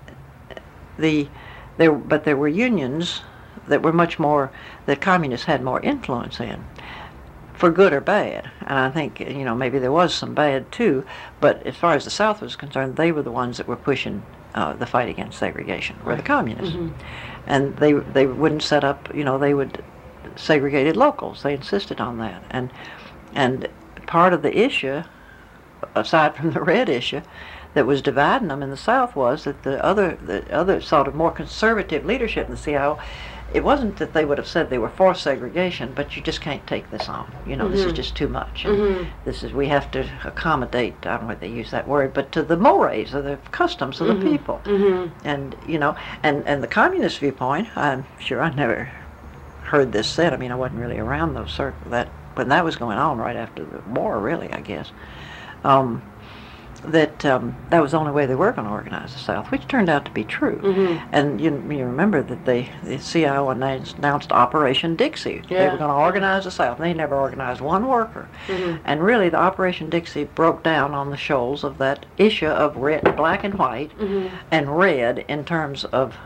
the there, but there were unions that were much more, that communists had more influence in, for good or bad. And I think, you know, maybe there was some bad too, but as far as the South was concerned, they were the ones that were pushing uh, the fight against segregation, were the communists. Mm-hmm. And they they wouldn't set up, you know, they would segregated locals. They insisted on that. And and part of the issue, aside from the red issue, that was dividing them in the South was that the other the other sort of more conservative leadership in the C I O, it wasn't that they would have said they were for segregation, but you just can't take this on. You know, mm-hmm. this is just too much. And mm-hmm. this is, we have to accommodate, I don't know if they use that word, but to the mores or the customs of mm-hmm. the people. Mm-hmm. And, you know, and, and the communist viewpoint, I'm sure I never heard this said. I mean, I wasn't really around those circles, that, when that was going on right after the war, really, I guess. Um, that um, that was the only way they were going to organize the South, which turned out to be true. Mm-hmm. And you, you remember that they, the C I O announced, announced Operation Dixie. Yeah. They were going to organize the South, and they never organized one worker. Mm-hmm. And really, the Operation Dixie broke down on the shoals of that issue of red, black and white, mm-hmm. and red in terms of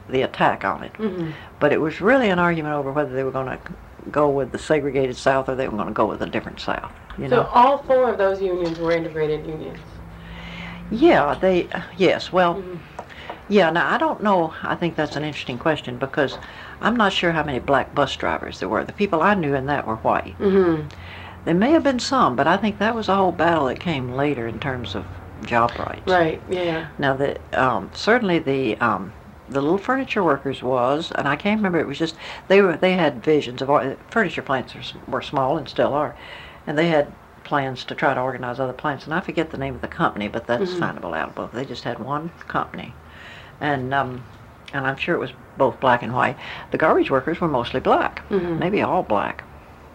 the attack on it. Mm-hmm. But it was really an argument over whether they were going to go with the segregated South or they were going to go with a different South. You so know? all four of those unions were integrated unions? Yeah, they, yes, well, Mm-hmm. yeah, now I don't know, I think that's an interesting question because I'm not sure how many black bus drivers there were. The people I knew in that were white. Mm-hmm. There may have been some, but I think that was a whole battle that came later in terms of job rights. Right, yeah. Now, the, um, certainly the um, the little furniture workers was, and I can't remember, it was just, they were they had visions of, furniture plants were small and still are, and they had plans to try to organize other plants, and I forget the name of the company, but that's Mm-hmm. findable out both. They just had one company, and um, and I'm sure it was both black and white. The garbage workers were mostly black, Mm-hmm. maybe all black.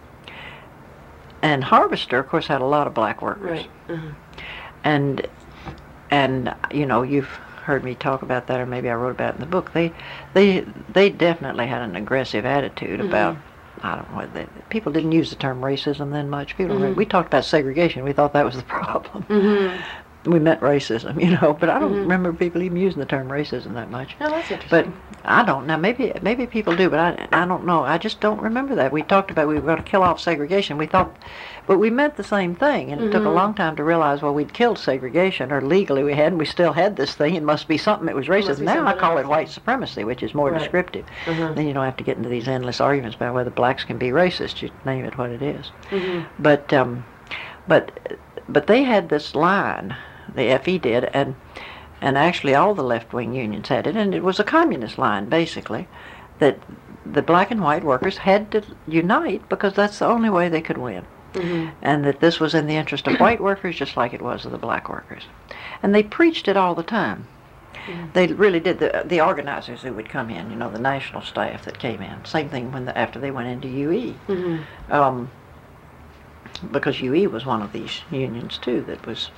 And Harvester, of course, had a lot of black workers. Right. Mm-hmm. And, and you know, you've heard me talk about that, or maybe I wrote about it in the book. They, they, they definitely had an aggressive attitude Mm-hmm. about, I don't know, what they, people didn't use the term racism then much. People, Mm-hmm. we talked about segregation. We thought that was the problem. Mm-hmm. We meant racism, you know, but I don't Mhm. remember people even using the term racism that much. Oh, that's interesting. But I don't now. Maybe maybe people do, but I I don't know. I just don't remember that. We talked about we were going to kill off segregation. We thought, but we meant the same thing, and it took a Mhm. long time to realize. Well, we'd killed segregation, or legally we had, and we still had this thing. It must be something that was must racist. be Now I something call else. it white supremacy, which is more Right. descriptive. Uh-huh. Then you don't have to get into these endless arguments about whether blacks can be racist. You name it what it is. Mm-hmm. But um, but but they had this line. The F E did, and and actually all the left-wing unions had it, and it was a communist line, basically, that the black and white workers had to unite because that's the only way they could win, Mm-hmm. and that this was in the interest of white workers just like it was of the black workers. And they preached it all the time. Mhm. They really did. The, the organizers who would come in, you know, the national staff that came in, same thing when the, after they went into U E. Mm-hmm. Um, because U E was one of these unions, too, that was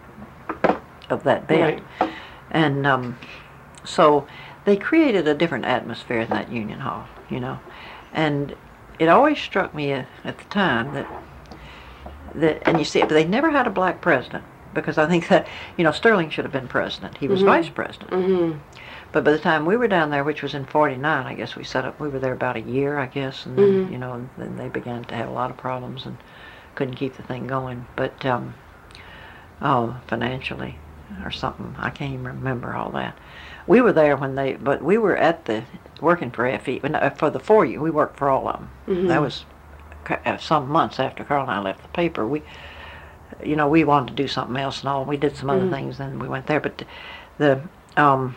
of that bent. Right. And um, so they created a different atmosphere in that union hall, you know. And it always struck me at, at the time that, that, and you see, but they never had a black president, because I think that, you know, Sterling should have been president. He was Mhm. vice president. Mm-hmm. But by the time we were down there, which was in forty-nine, I guess we set up, we were there about a year, I guess, and then, Mhm. you know, and then they began to have a lot of problems and couldn't keep the thing going. But, um, oh, financially or something, I can't even remember all that. We were there when they, but we were at the, working for F E, no, for the four year, we worked for all of them. Mhm. That was ca- uh, some months after Carl and I left the paper. We, you know, we wanted to do something else and all. We did some other Mhm. things, and we went there. But the, um,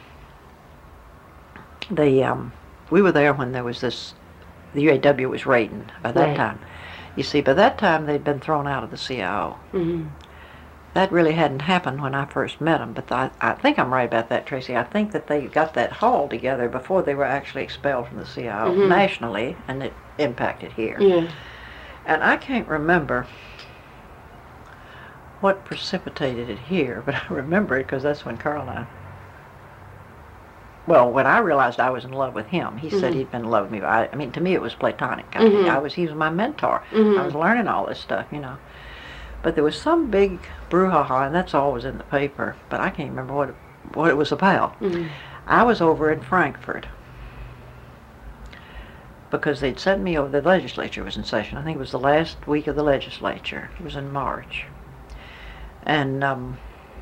the, um, we were there when there was this, the U A W was raiding by that Right. time. You see, by that time they'd been thrown out of the C I O. Mm-hmm. That really hadn't happened when I first met them, but I, I think I'm right about that, Tracy. I think that they got that hall together before they were actually expelled from the C I O Mhm. nationally, and it impacted here. Yeah. And I can't remember what precipitated it here, but I remember it because that's when Carl and I, well, when I realized I was in love with him, he said Mhm. he'd been in love with me. But I, I mean, to me it was platonic. I, mean, Mhm. I was, he was my mentor. Mhm. I was learning all this stuff, you know. But there was some big brouhaha, and that's always in the paper, but I can't remember what it, what it was about. Mm-hmm. I was over in Frankfurt because they'd sent me over. The legislature was in session. I think it was the last week of the legislature. It was in March. And um,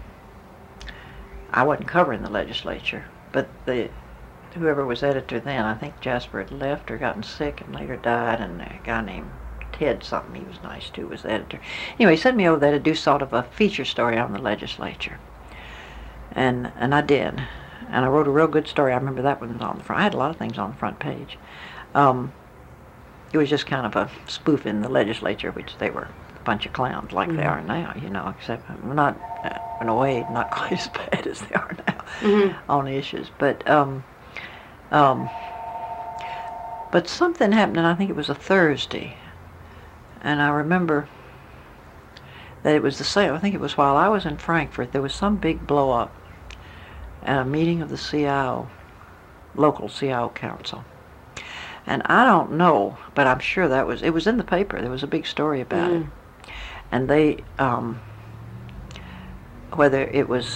I wasn't covering the legislature, but the whoever was editor then, I think Jasper had left or gotten sick and later died, and a guy named Ted something, he was nice too, was the editor. Anyway, he sent me over there to do sort of a feature story on the legislature. And and I did. And I wrote a real good story. I remember that one was on the front. I had a lot of things on the front page. Um, it was just kind of a spoof in the legislature, which they were a bunch of clowns like Mhm. they are now, you know, except not, uh, in a way, not quite as bad as they are now Mm-hmm. on the issues. But, um, um, but something happened, and I think it was a Thursday. And I remember that it was the same, I think it was while I was in Frankfurt, there was some big blow up at a meeting of the C I O, local C I O council. And I don't know, but I'm sure that was, it was in the paper, there was a big story about Mm. it. And they, um, whether it was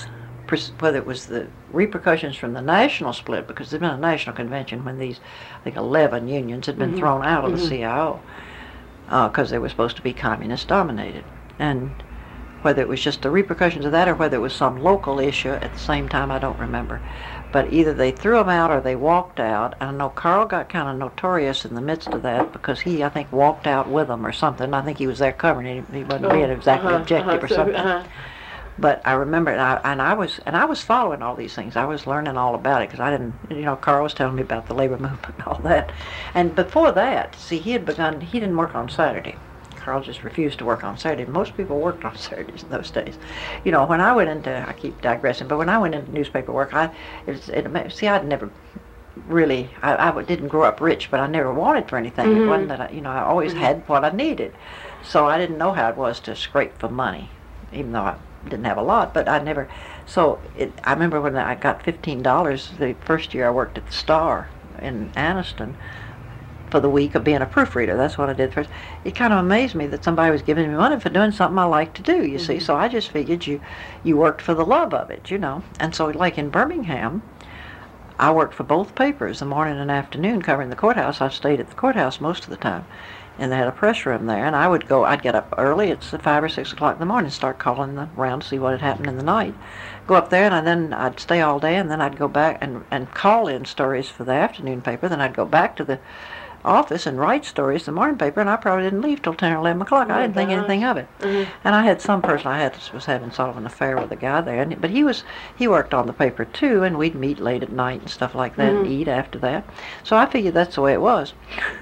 whether it was the repercussions from the national split, because there'd been a national convention when these, I think, eleven unions had been mm-hmm. thrown out of mm-hmm. the C I O because uh, they were supposed to be communist dominated, and whether it was just the repercussions of that or whether it was some local issue at the same time, I don't remember. But either they threw them out or they walked out. And I know Carl got kind of notorious in the midst of that because he, I think, walked out with them or something. I think he was there covering it. He wasn't oh, being exactly uh-huh, objective uh-huh, or something. So, uh-huh. But I remember, and I, and I was and I was following all these things. I was learning all about it because I didn't, you know, Carl was telling me about the labor movement and all that. And before that, see, he had begun, he didn't work on Saturday. Carl just refused to work on Saturday. Most people worked on Saturdays in those days. You know, when I went into, I keep digressing, but when I went into newspaper work, I, it was, it, see, I'd never really, I, I didn't grow up rich, but I never wanted for anything. Mm-hmm. It wasn't that, I, you know, I always mm-hmm. had what I needed. So I didn't know how it was to scrape for money, even though I didn't have a lot, but I never, so it, I remember when I got fifteen dollars the first year I worked at the Star in Anniston, for the week of being a proofreader. That's what I did first. It kind of amazed me that somebody was giving me money for doing something I like to do, you mm-hmm. see. So I just figured you you worked for the love of it, you know. And so like in Birmingham, I worked for both papers, the morning and afternoon, covering the courthouse. I stayed at the courthouse most of the time. And they had a press room there, and I would go, I'd get up early, it's five or six o'clock in the morning, start calling around to see what had happened in the night. Go up there, and I, then I'd stay all day, and then I'd go back and, and call in stories for the afternoon paper. Then I'd go back to the office and write stories the morning paper, and I probably didn't leave till ten or eleven o'clock. Oh I didn't gosh. think anything of it. Mm-hmm. And I had some person I had was having sort of an affair with a guy there, and, but he was he worked on the paper too, and we'd meet late at night and stuff like that, mm-hmm. and eat after that. So I figured that's the way it was.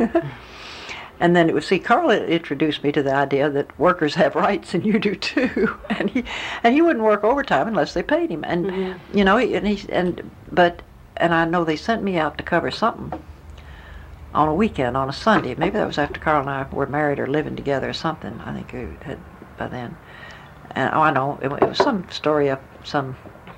And then it was, see, Carl introduced me to the idea that workers have rights and you do too. And he and he wouldn't work overtime unless they paid him. And mm-hmm. you know, and he and but and I know they sent me out to cover something on a weekend, on a Sunday. Maybe that was after Carl and I were married or living together or something. I think we had by then. And oh, I know it, it was some story up some.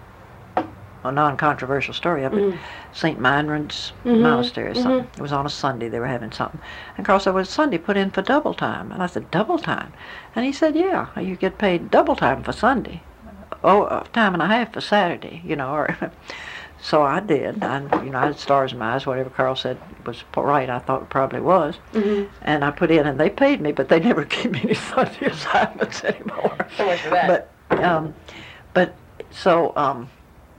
a non-controversial story up mm-hmm. at Saint Meinrad's mm-hmm. Monastery or something. Mm-hmm. It was on a Sunday. They were having something. And Carl said, well, Sunday put in for double time. And I said, double time? And he said, yeah, you get paid double time for Sunday. Oh, uh, time and a half for Saturday, you know. Or so I did. I, you know, I had stars in my eyes. Whatever Carl said was right, I thought it probably was. Mm-hmm. And I put in, and they paid me, but they never gave me any Sunday assignments anymore. So much for that. But, um, but so... Um,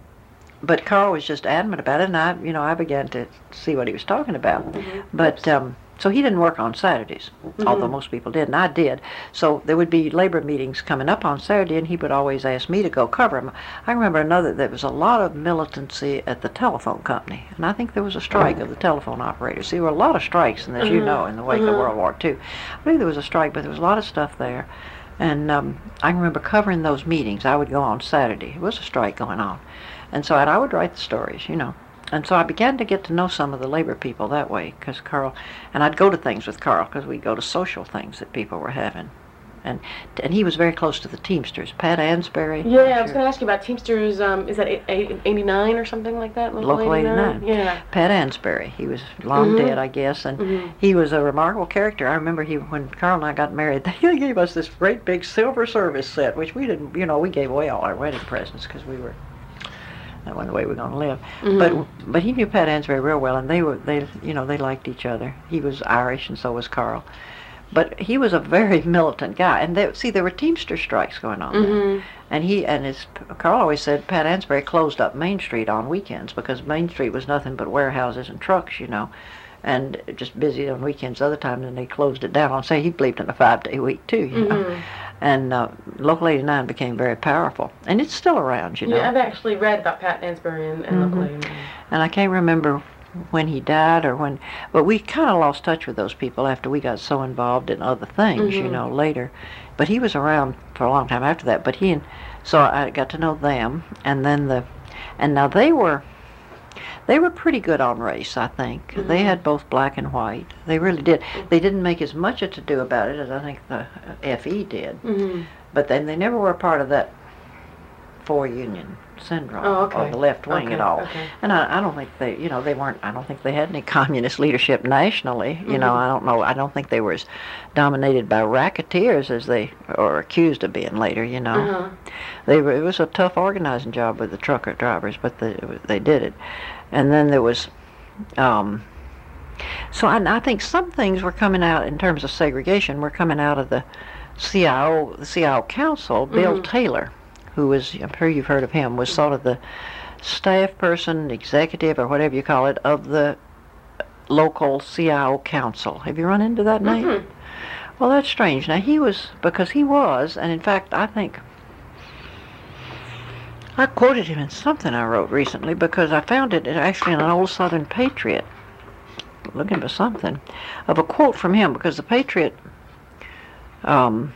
But Carl was just adamant about it, and I, you know, I began to see what he was talking about. Mm-hmm. But um, so he didn't work on Saturdays, mm-hmm. although most people did, and I did. So there would be labor meetings coming up on Saturday, and he would always ask me to go cover them. I remember another. There was a lot of militancy at the telephone company, and I think there was a strike of the telephone operators. There were a lot of strikes, and as mm-hmm. you know, in the wake mm-hmm. of World War Two, I believe there was a strike, but there was a lot of stuff there. And um, I remember covering those meetings. I would go on Saturday. It was a strike going on. And so I'd, I would write the stories, you know. And so I began to get to know some of the labor people that way, because Carl, and I'd go to things with Carl, because we'd go to social things that people were having. And and he was very close to the Teamsters. Pat Ansbury. Yeah, I was going to ask you about Teamsters. Um, is that eighty-nine or something like that? Local, Local eighty-nine. Yeah. Pat Ansbury. He was long mm-hmm. dead, I guess, and mm-hmm. he was a remarkable character. I remember he when Carl and I got married, they gave us this great big silver service set, which we didn't, you know, we gave away all our wedding presents because we were. That wasn't the way we were going to live. Mm-hmm. But but he knew Pat Ansbury real well, and they were they you know they liked each other. He was Irish, and so was Carl. But he was a very militant guy, and they, see there were Teamster strikes going on mm-hmm. there, and he and his Carl always said Pat Ansbury closed up Main Street on weekends because Main Street was nothing but warehouses and trucks, you know, and just busy on weekends. Other times, and they closed it down on. Say he believed in a five-day week too, you know. Mm-hmm. And uh, Local eighty-nine became very powerful, and it's still around, you know. Yeah, I've actually read about Pat Ansbury and, and mm-hmm. Local eighty-nine. And I can't remember when he died or when, but we kind of lost touch with those people after we got so involved in other things, mm-hmm. you know, later. But he was around for a long time after that. But he and so I got to know them, and then the, and now they were. They were pretty good on race, I think. Mm-hmm. They had both black and white. They really did. They didn't make as much to do about it as I think the F E did. Mm-hmm. But then they never were a part of that four-union syndrome Oh, okay. or the left wing Okay, at all. okay. And I, I don't think they, you know, they weren't. I don't think they had any communist leadership nationally. You know, Mhm. I don't know. I don't think they were as dominated by racketeers as they are accused of being later. You know, Uh-huh. they were. It was a tough organizing job with the trucker drivers, but they they did it. And then there was. Um, so I, I think some things were coming out in terms of segregation. Were coming out of the C I O, the C I O council. Bill Mhm. Taylor, who was, I'm sure you've heard of him, was sort of the staff person, executive, or whatever you call it, of the local C I O council. Have you run into that name? Mhm. Well, that's strange. Now, he was, because he was, and in fact, I think, I quoted him in something I wrote recently because I found it actually in an old Southern Patriot, looking for something, of a quote from him, because the Patriot, um,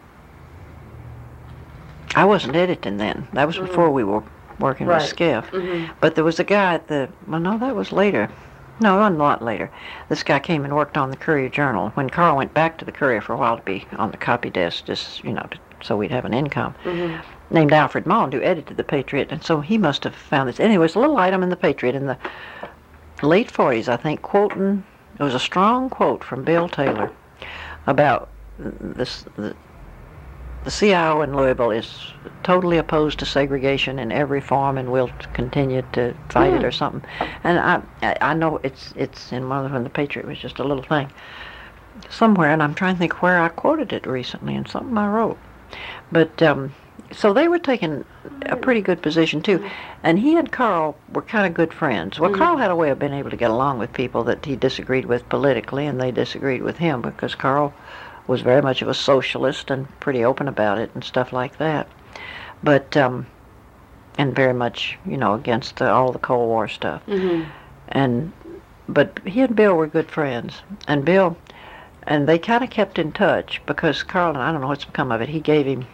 I wasn't editing then. That was Mhm. before we were working Right. with Skiff. Mhm. But there was a guy at the, well, no, that was later. No, a lot later. This guy came and worked on the Courier Journal. When Carl went back to the Courier for a while to be on the copy desk, just, you know, to, so we'd have an income, Mhm. named Alfred Mond, who edited the Patriot. And so he must have found this. Anyway, it's a little item in the Patriot in the late forties, I think, quoting, it was a strong quote from Bill Taylor about this, the, the C I O in Louisville is totally opposed to segregation in every form and will continue to fight Hmm. it or something. And I, I I know it's it's in one of when the Patriot was just a little thing somewhere, and I'm trying to think where I quoted it recently in something I wrote. But um, so they were taking a pretty good position too, and he and Carl were kind of good friends. Well, Mhm. Carl had a way of being able to get along with people that he disagreed with politically, and they disagreed with him because Carl was very much of a socialist and pretty open about it and stuff like that. But um, and very much, you know, against the, all the Cold War stuff. Mhm. And but he and Bill were good friends, and Bill, and they kind of kept in touch because Carl, and I don't know what's become of it. He gave him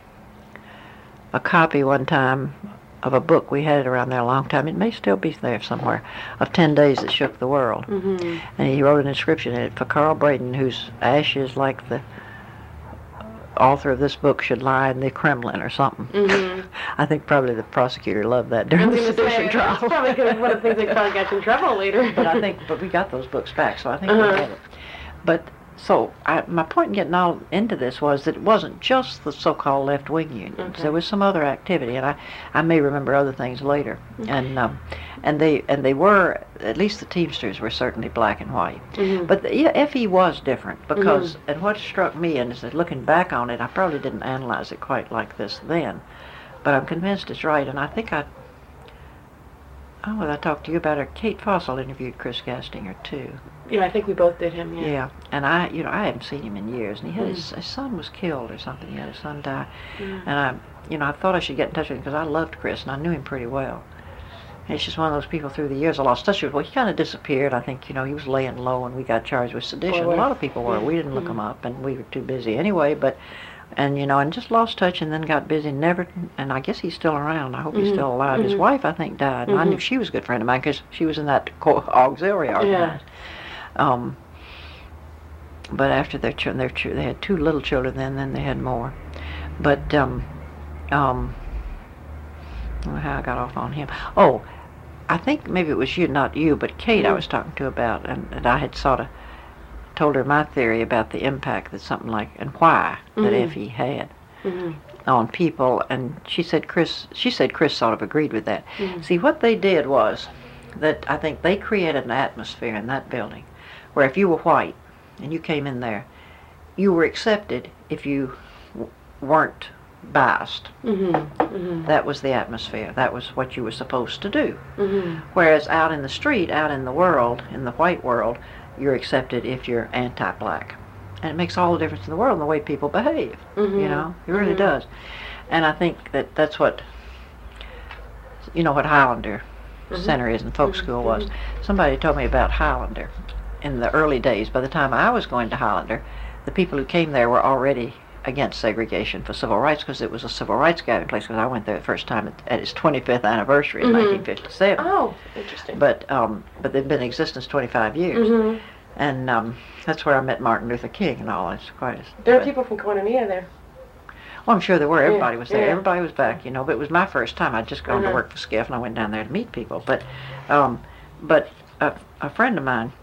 a copy one time of a book. We had it around there a long time. It may still be there somewhere, of ten Days That Shook the World. Mhm. And he wrote an inscription in it for Carl Braden, whose ashes, like the author of this book, should lie in the Kremlin or something. Mhm. I think probably the prosecutor loved that I during was the gonna sedition say, trial. that's probably gonna be one of the things that probably got you in trouble later. But I think, but we got those books back, so I think Uh-huh. we have it. But so I, my point in getting all into this was that it wasn't just the so-called left-wing unions. Okay. There was some other activity, and I, I may remember other things later. And um, and they and they were, at least the Teamsters were certainly black and white. Mhm. But the, yeah, F E was different because, and what struck me, and is that looking back on it, I probably didn't analyze it quite like this then, but I'm convinced it's right, and I think I. Oh, well, I talked to you about it. Kate Fossil interviewed Chris Gastinger too. Yeah, I think we both did him. Yeah. Yeah, and I, you know, I hadn't seen him in years, and he had Mm. his, his son was killed or something. He had his son die, Mm. and I, you know, I thought I should get in touch with him because I loved Chris and I knew him pretty well. And it's just one of those people through the years I lost touch with. Well, he kind of disappeared. I think, you know, he was laying low when we got charged with sedition. Boy, A lot of people were. yeah. We didn't look Mhm. him up, and we were too busy anyway. But, and you know, and just lost touch, and then got busy. Never, and I guess he's still around. I hope he's Mhm. still alive. His Mhm. wife, I think, died, and I knew Mhm. she was a good friend of mine because she was in that co- auxiliary organized. Um, but after their children, their ch- they had two little children then, then they had more. But um, um, I don't know how I got off on him. Oh, I think maybe it was you, not you, but Kate I was talking to about, and, and I had sort of told her my theory about the impact that something like, and why, that Mhm. F E had Mhm. on people, and she said Chris, she said Chris sort of agreed with that. Mhm. See, what they did was that I think they created an atmosphere in that building where if you were white and you came in there, you were accepted if you w- weren't biased. Mhm. Mhm. That was the atmosphere. That was what you were supposed to do. Mhm. Whereas out in the street, out in the world, in the white world, you're accepted if you're anti-black. And it makes all the difference in the world in the way people behave. Mhm. You know, it really Mhm. does. And I think that that's what, you know, what Highlander Mhm. Center is and folk Mhm. school was. Mhm. Somebody told me about Highlander in the early days. By the time I was going to Highlander, the people who came there were already against segregation for civil rights because it was a civil rights gathering place. Because I went there the first time at, at its twenty-fifth anniversary in Mhm. nineteen fifty-seven. Oh, interesting. But um, but they've been in existence twenty-five years, Mhm. and um, that's where I met Martin Luther King and all. It's quite. A, There are but- people from Koinonia there. Well, I'm sure there were. Everybody Yeah, was there. yeah. Everybody was back, you know. But it was my first time. I'd just gone Uh-huh. to work for Skiff, and I went down there to meet people. But, um, but a, a friend of mine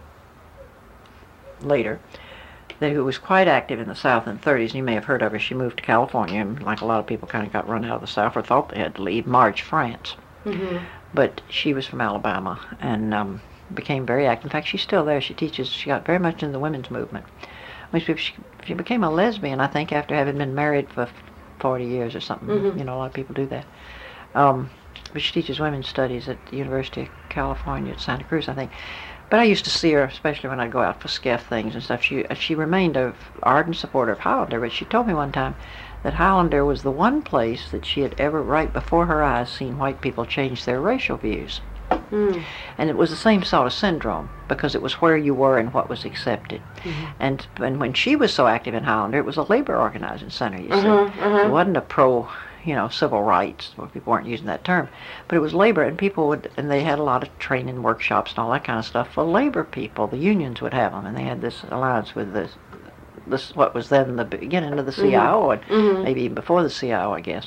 later, that who was quite active in the South in the thirties, and you may have heard of her. She moved to California, and like a lot of people, kind of got run out of the South or thought they had to leave. Marge France, Mm-hmm. but she was from Alabama and um, became very active. In fact, she's still there. She teaches. She got very much in the women's movement. Most people, she, she became a lesbian, I think, after having been married for forty years or something. Mm-hmm. You know, a lot of people do that. Um, but she teaches women's studies at the University of California at Santa Cruz, I think. But I used to see her, especially when I'd go out for Skiff things and stuff. She she remained an ardent supporter of Highlander, but she told me one time that Highlander was the one place that she had ever, right before her eyes, seen white people change their racial views. Mm. And it was the same sort of syndrome, because it was where you were and what was accepted. Mm-hmm. And, and when she was so active in Highlander, it was a labor organizing center, you Uh-huh, see. uh-huh. It wasn't a pro, you know, civil rights, well, people weren't using that term, but it was labor, and people would, and they had a lot of training workshops and all that kind of stuff for labor people. The unions would have them, and they had this alliance with this, this what was then the beginning of the C I O, and Mhm. maybe even before the C I O, I guess.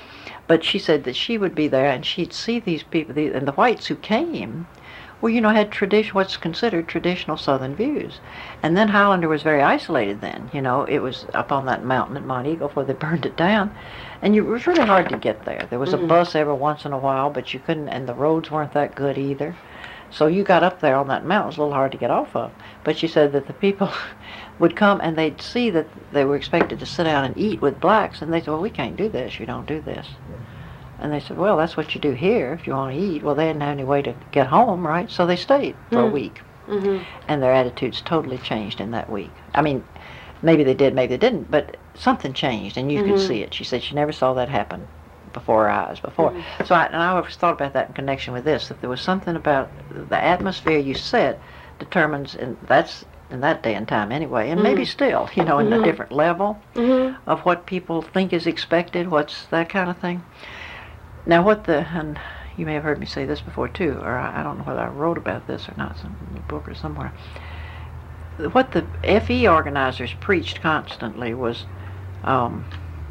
But she said that she would be there, and she'd see these people, the, and the whites who came, well, you know, had tradition, what's considered traditional Southern views. And then Highlander was very isolated then, you know. It was up on that mountain at Mount Eagle before they burned it down. And you, it was really hard to get there. There was Mhm. a bus every once in a while, but you couldn't, and the roads weren't that good either. So you got up there on that mountain, it was a little hard to get off of. But she said that the people would come and they'd see that they were expected to sit down and eat with blacks, and they said, well, we can't do this, you don't do this. And they said, well, that's what you do here if you want to eat. Well, they didn't have any way to get home, right? So they stayed for a Mm. week. Mm-hmm. And their attitudes totally changed in that week. I mean, maybe they did, maybe they didn't, but something changed, and you Mhm. could see it. She said she never saw that happen before her eyes before. Mhm. So I, and I always thought about that in connection with this, that there was something about the atmosphere you set determines, and that's in that day and time anyway, and maybe Mhm. still, you know, in a Mhm. different level Mm-hmm. of what people think is expected, what's that kind of thing. Now what the, and you may have heard me say this before too, or I, I don't know whether I wrote about this or not, some in a book or somewhere. What the F E organizers preached constantly was um,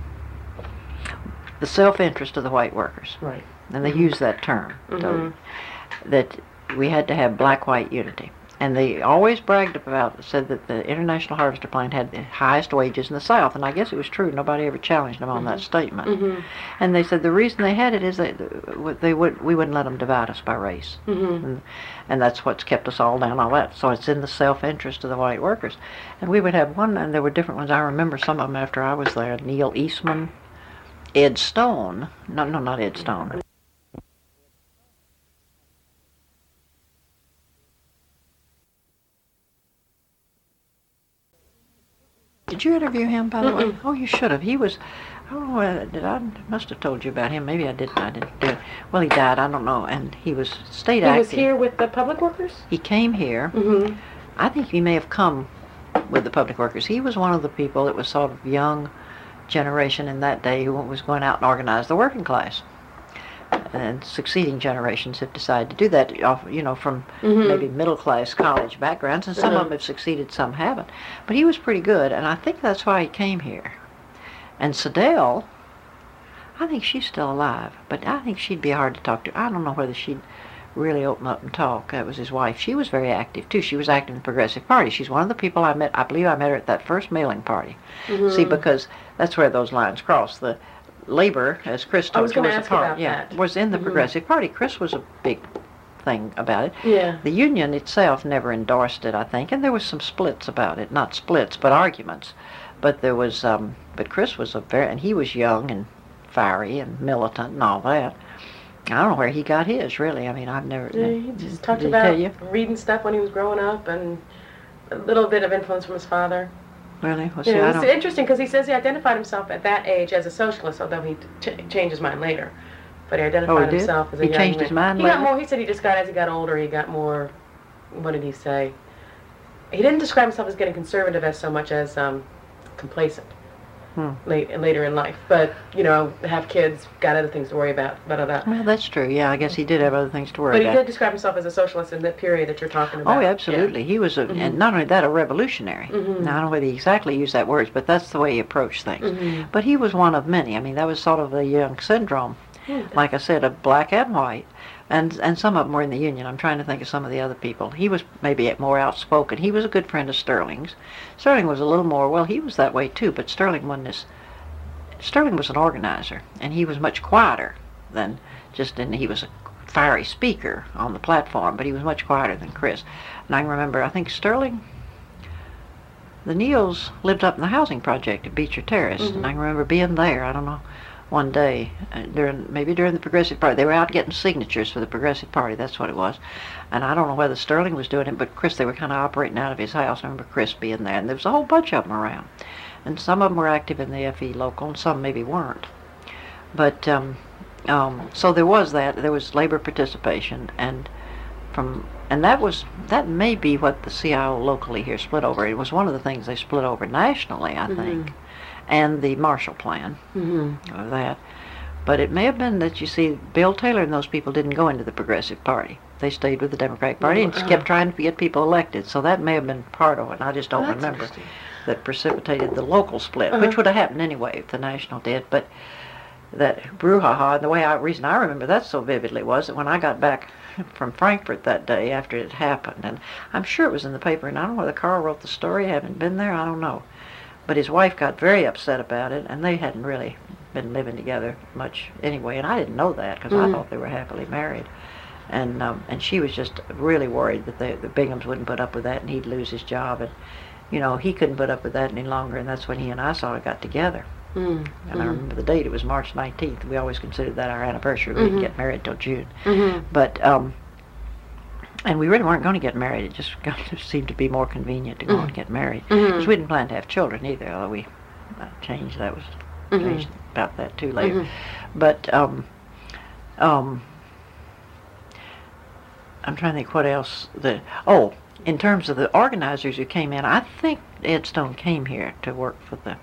the self-interest of the white workers. Right. And they used that term, Mhm. so that we had to have black-white unity. And they always bragged about, said that the International Harvester Plant had the highest wages in the South, and I guess it was true. Nobody ever challenged them on that statement. Mm-hmm. And they said the reason they had it is that they would we wouldn't let them divide us by race, Mm-hmm. and, and that's what's kept us all down. All that, so it's in the self-interest of the white workers. And we would have one, and there were different ones. I remember some of them after I was there. Neil Eastman, Ed Stone. No, no, not Ed Stone. Did you interview him, by the way? Mm-mm. Oh, you should have. He was, I don't know, uh, did I, must have told you about him. Maybe I didn't, I didn't do it. Well, he died, I don't know, and he was state He active. was here with the public workers? He came here. Mm-hmm. I think he may have come with the public workers. He was one of the people that was sort of young generation in that day who was going out and organize the working class. And succeeding generations have decided to do that, off- you know, from Mhm. maybe middle-class college backgrounds, and some Uh-huh. of them have succeeded, some haven't. But he was pretty good, and I think that's why he came here. And Sedell, I think she's still alive, but I think she'd be hard to talk to. I don't know whether she'd really open up and talk. That was his wife. She was very active, too. She was active in the Progressive Party. She's one of the people I met. I believe I met her at that first mailing party. Mhm. See, because that's where those lines cross. The labor, as Chris I told was you, gonna was a ask part, about yeah, that. was in the Mhm. Progressive Party. Chris was a big thing about it. Yeah. The union itself never endorsed it, I think, and there was some splits about it. Not splits, but arguments. But there was, um, but Chris was a very, and he was young and fiery and militant and all that. I don't know where he got his, really. I mean, I've never. Yeah, he just talked did he about tell you? reading stuff when he was growing up and a little bit of influence from his father. Really? Well, see, Yeah, I it's don't. interesting because he says he identified himself at that age as a socialist, although he ch- changed his mind later. But he identified Oh, he did? himself as a He young changed man. his mind He got later? more. He said he just got as he got older, he got more. What did he say? He didn't describe himself as getting conservative as so much as um, complacent. Hmm. late later in life. But you know, have kids, got other things to worry about. Blah, blah, blah. Well, that's true. Yeah, I guess he did have other things to worry But he about. did describe himself as a socialist in that period that you're talking about. Oh, absolutely. Yeah. He was, a, Mhm. and not only that, a revolutionary. Mhm. Now, I don't know whether he exactly used that word, but that's the way he approached things. Mhm. But he was one of many. I mean, that was sort of the Young syndrome. Mm. Like I said, of black and white. And and some of them were in the Union. I'm trying to think of some of the other people. He was maybe more outspoken. He was a good friend of Sterling's. Sterling was a little more, well, he was that way too, but Sterling wasn't as, Sterling was an organizer, and he was much quieter than just, in, he was a fiery speaker on the platform, but he was much quieter than Chris. And I can remember, I think Sterling, the Neals lived up in the housing project at Beecher Terrace, Mhm. and I can remember being there, I don't know, one day, uh, during maybe during the Progressive Party. They were out getting signatures for the Progressive Party, that's what it was. And I don't know whether Sterling was doing it, but Chris, they were kind of operating out of his house. I remember Chris being there, and there was a whole bunch of them around. And some of them were active in the F E local, and some maybe weren't. But, um, um, so there was that, there was labor participation, and from, and that was, that may be what the C I O locally here split over. It was one of the things they split over nationally, I Mhm. think. And the Marshall Plan, Mm-hmm. of that. But it may have been that, you see, Bill Taylor and those people didn't go into the Progressive Party. They stayed with the Democratic Party and just uh-huh. kept trying to get people elected. So that may have been part of it. I just don't Well, that's remember. interesting. That precipitated the local split, Uh-huh. which would have happened anyway if the national did. But that brouhaha, and the way I, reason I remember that so vividly was that when I got back from Frankfurt that day after it happened, and I'm sure it was in the paper, and I don't know whether Carl wrote the story, I haven't been there, I don't know. But his wife got very upset about it, and they hadn't really been living together much anyway, and I didn't know that because Mhm. I thought they were happily married. And um, and she was just really worried that they, the Binghams wouldn't put up with that and he'd lose his job. And, you know, he couldn't put up with that any longer, and that's when he and I sort of got together. Mm-hmm. And I remember the date, it was March nineteenth. We always considered that our anniversary. We Mhm. didn't get married till June. Mm-hmm. But, um, and we really weren't going to get married. It just kind of seemed to be more convenient to go Mhm. and get married. Mhm. Because we didn't plan to have children either, although we uh, changed, that was Mhm. changed about that too later. Mhm. But, um, um, I'm trying to think what else. The Oh, in terms of the organizers who came in, I think Ed Stone came here to work for the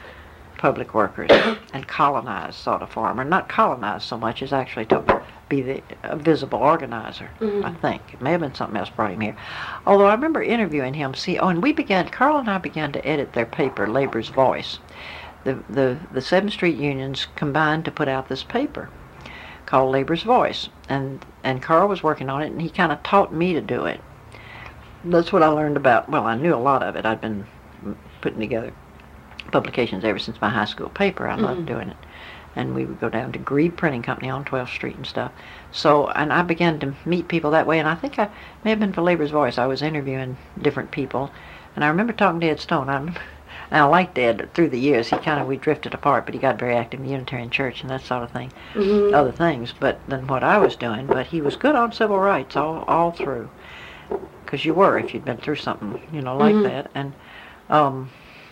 public workers and colonize sort of for 'em, or not colonize so much as actually to be the a visible organizer. Mhm. I think it may have been something else brought him here. Although I remember interviewing him. See, oh, and we began. Carl and I began to edit their paper, Labor's Voice. The the the Seventh Street unions combined to put out this paper called Labor's Voice, and and Carl was working on it, and he kind of taught me to do it. That's what I learned about. Well, I knew a lot of it. I'd been putting together publications ever since my high school paper. I loved Mhm. doing it. And we would go down to Greed Printing Company on twelfth Street and stuff. So, and I began to meet people that way, and I think I may have been for Labor's Voice. I was interviewing different people, and I remember talking to Ed Stone. I, remember, and I liked Ed through the years. He kind of, we drifted apart, but he got very active in the Unitarian Church and that sort of thing, Mhm. other things, but than what I was doing. But he was good on civil rights all, all through, because you were if you'd been through something, you know, like Mhm. that. And, um,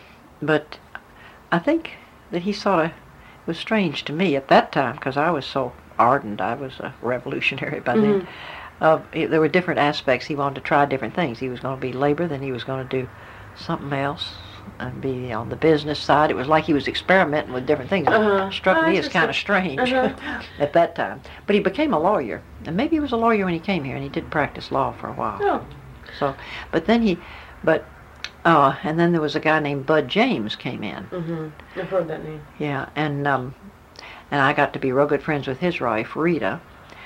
but I think that he sort of, it was strange to me at that time because I was so ardent. I was a revolutionary by then. Mhm. Uh, it- there were different aspects. He wanted to try different things. He was going to be labor, then he was going to do something else and be on the business side. It was like he was experimenting with different things. Uh-huh. It struck Oh, me as kind of interesting. strange Uh-huh. at that time. But he became a lawyer, and maybe he was a lawyer when he came here, and he did practice law for a while. Oh. So, but then he, but, uh, and then there was a guy named Bud James came in. Mm-hmm. I've heard that name. Yeah, and um, and I got to be real good friends with his wife, Rita,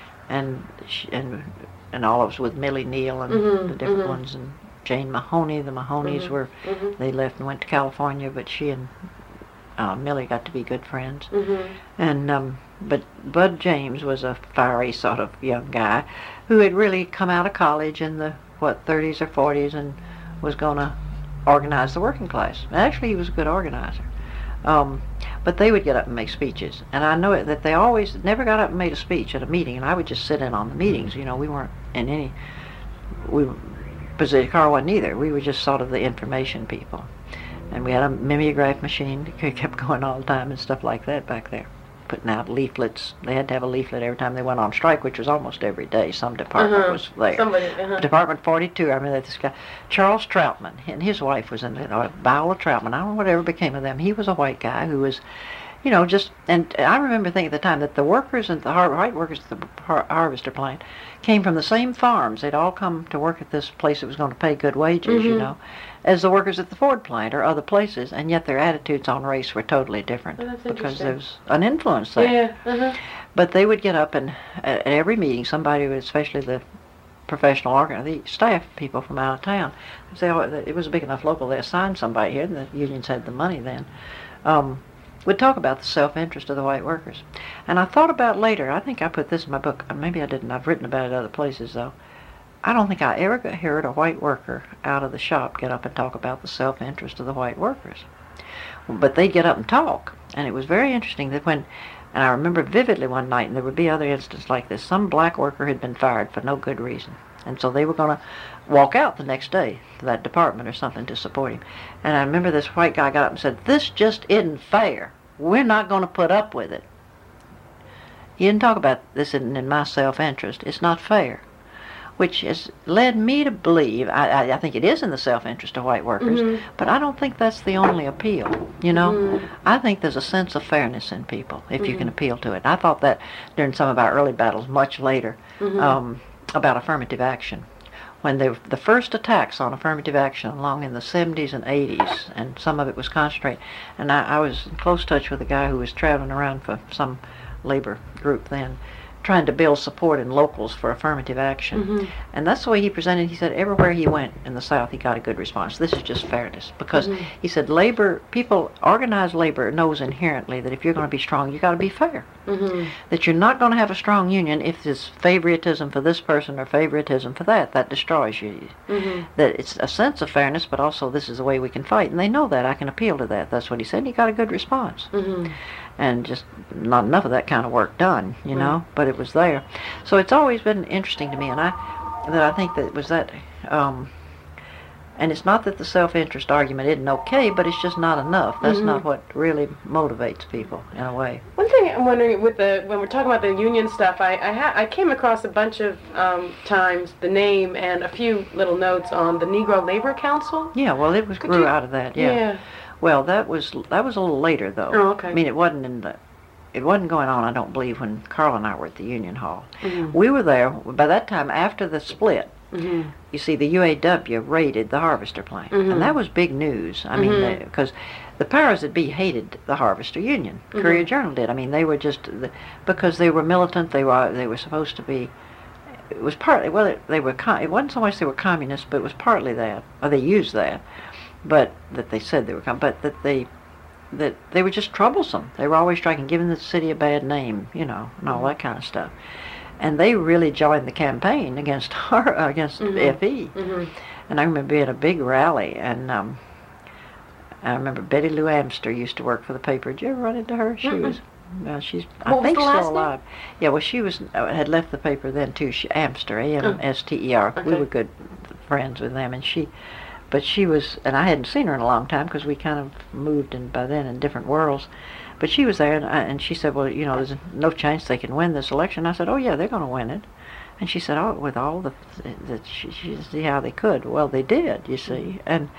and she, and and all of us with Millie Neal and Mhm, the different mhm. ones, and Jane Mahoney. The Mahonies Mhm, were mhm. they left and went to California, but she and uh, Millie got to be good friends. Mm-hmm. And um, but Bud James was a fiery sort of young guy who had really come out of college in the what thirties or forties and was going to organize the working class. Actually, he was a good organizer. Um, but they would get up and make speeches, and I know that they always never got up and made a speech at a meeting, and I would just sit in on the meetings. You know, we weren't in any we position. Carl wasn't either. We were just sort of the information people, and we had a mimeograph machine that kept going all the time and stuff like that back there. putting out leaflets. They had to have a leaflet every time they went on strike, which was almost every day. Some department Uh-huh. was there. Somebody, uh-huh. Department forty-two, I remember this guy, Charles Troutman, and his wife was in it, or Viola Troutman. I don't know whatever became of them. He was a white guy who was, you know, just, and I remember thinking at the time that the workers and the har- white workers at the har- harvester plant came from the same farms. They'd all come to work at this place that was going to pay good wages, Mm-hmm. you know, as the workers at the Ford plant or other places, and yet their attitudes on race were totally different Oh, that's because interesting. there was an influence there. Yeah. Uh-huh. But they would get up and at, at every meeting, somebody would, especially the professional organ, the staff people from out of town, say, oh, it was a big enough local, they assigned somebody here, and the unions had the money then, um, would talk about the self-interest of the white workers. And I thought about later, I think I put this in my book, maybe I didn't, I've written about it other places though, I don't think I ever heard a white worker out of the shop get up and talk about the self-interest of the white workers. But they'd get up and talk, and it was very interesting that when, and I remember vividly one night, and there would be other instances like this, some black worker had been fired for no good reason. And so they were going to walk out the next day to that department or something to support him. And I remember this white guy got up and said, "This just isn't fair. We're not going to put up with it." He didn't talk about this isn't in my self-interest. It's not fair. Which has led me to believe, I, I, I think it is in the self-interest of white workers, Mhm. but I don't think that's the only appeal, you know? Mhm. I think there's a sense of fairness in people, if you can appeal to it. I thought that during some of our early battles, much later, um, about affirmative action. When they, the first attacks on affirmative action along in the seventies and eighties, and some of it was concentrated, and I, I was in close touch with a guy who was traveling around for some labor group then, trying to build support in locals for affirmative action. Mm-hmm. And that's the way he presented. He said everywhere he went in the South, he got a good response. This is just fairness. Because Mm-hmm. he said labor, people, organized labor knows inherently that if you're going to be strong, you got to be fair. Mm-hmm. That you're not going to have a strong union if there's favoritism for this person or favoritism for that. That destroys you. Mm-hmm. That it's a sense of fairness, but also this is the way we can fight. And they know that. I can appeal to that. That's what he said. And he got a good response. Mm-hmm. And just not enough of that kind of work done, you know, but it was there. So it's always been interesting to me, and I that I think that it was that, um, and it's not that the self-interest argument isn't okay, but it's just not enough. That's Mhm. not what really motivates people in a way. One thing I'm wondering with the when we're talking about the union stuff, I I, ha- I came across a bunch of um, times the name and a few little notes on the Negro Labor Council. Yeah, well, it was Could grew you- out of that. Yeah. Yeah. Well, that was that was a little later though. Oh, okay. I mean, it wasn't in the. It wasn't going on, I don't believe, when Carl and I were at the Union Hall. Mhm. We were there by that time after the split. Mm-hmm. You see, the U A W raided the Harvester plant, Mhm. and that was big news. I mean, Mhm. because the powers that be hated the Harvester Union. Mhm. Courier Journal did. I mean, they were just the, because they were militant. They were they were supposed to be. It was partly well, it, they were. Com- it wasn't so much they were communists, but it was partly that, or they used that, but that they said they were. Com- but that they. that they were just troublesome. They were always trying, giving the city a bad name, you know, and all that kind of stuff. And they really joined the campaign against her, against Mhm. F E. Mm-hmm. And I remember being at a big rally, and um, I remember Betty Lou Amster used to work for the paper. Did you ever run into her? She Mm-mm. was, well, she's, What I was think the still last name? alive. Yeah, well, she was uh, had left the paper then too. She Amster, A M S T E R. We Okay. were good friends with them, and she. But she was, and I hadn't seen her in a long time because we kind of moved in by then in different worlds. But she was there, and, I, and she said, well, you know, there's no chance they can win this election. I said, oh, yeah, they're going to win it. And she said, oh, with all the, that she, she didn't see how they could. Well, they did, you see. And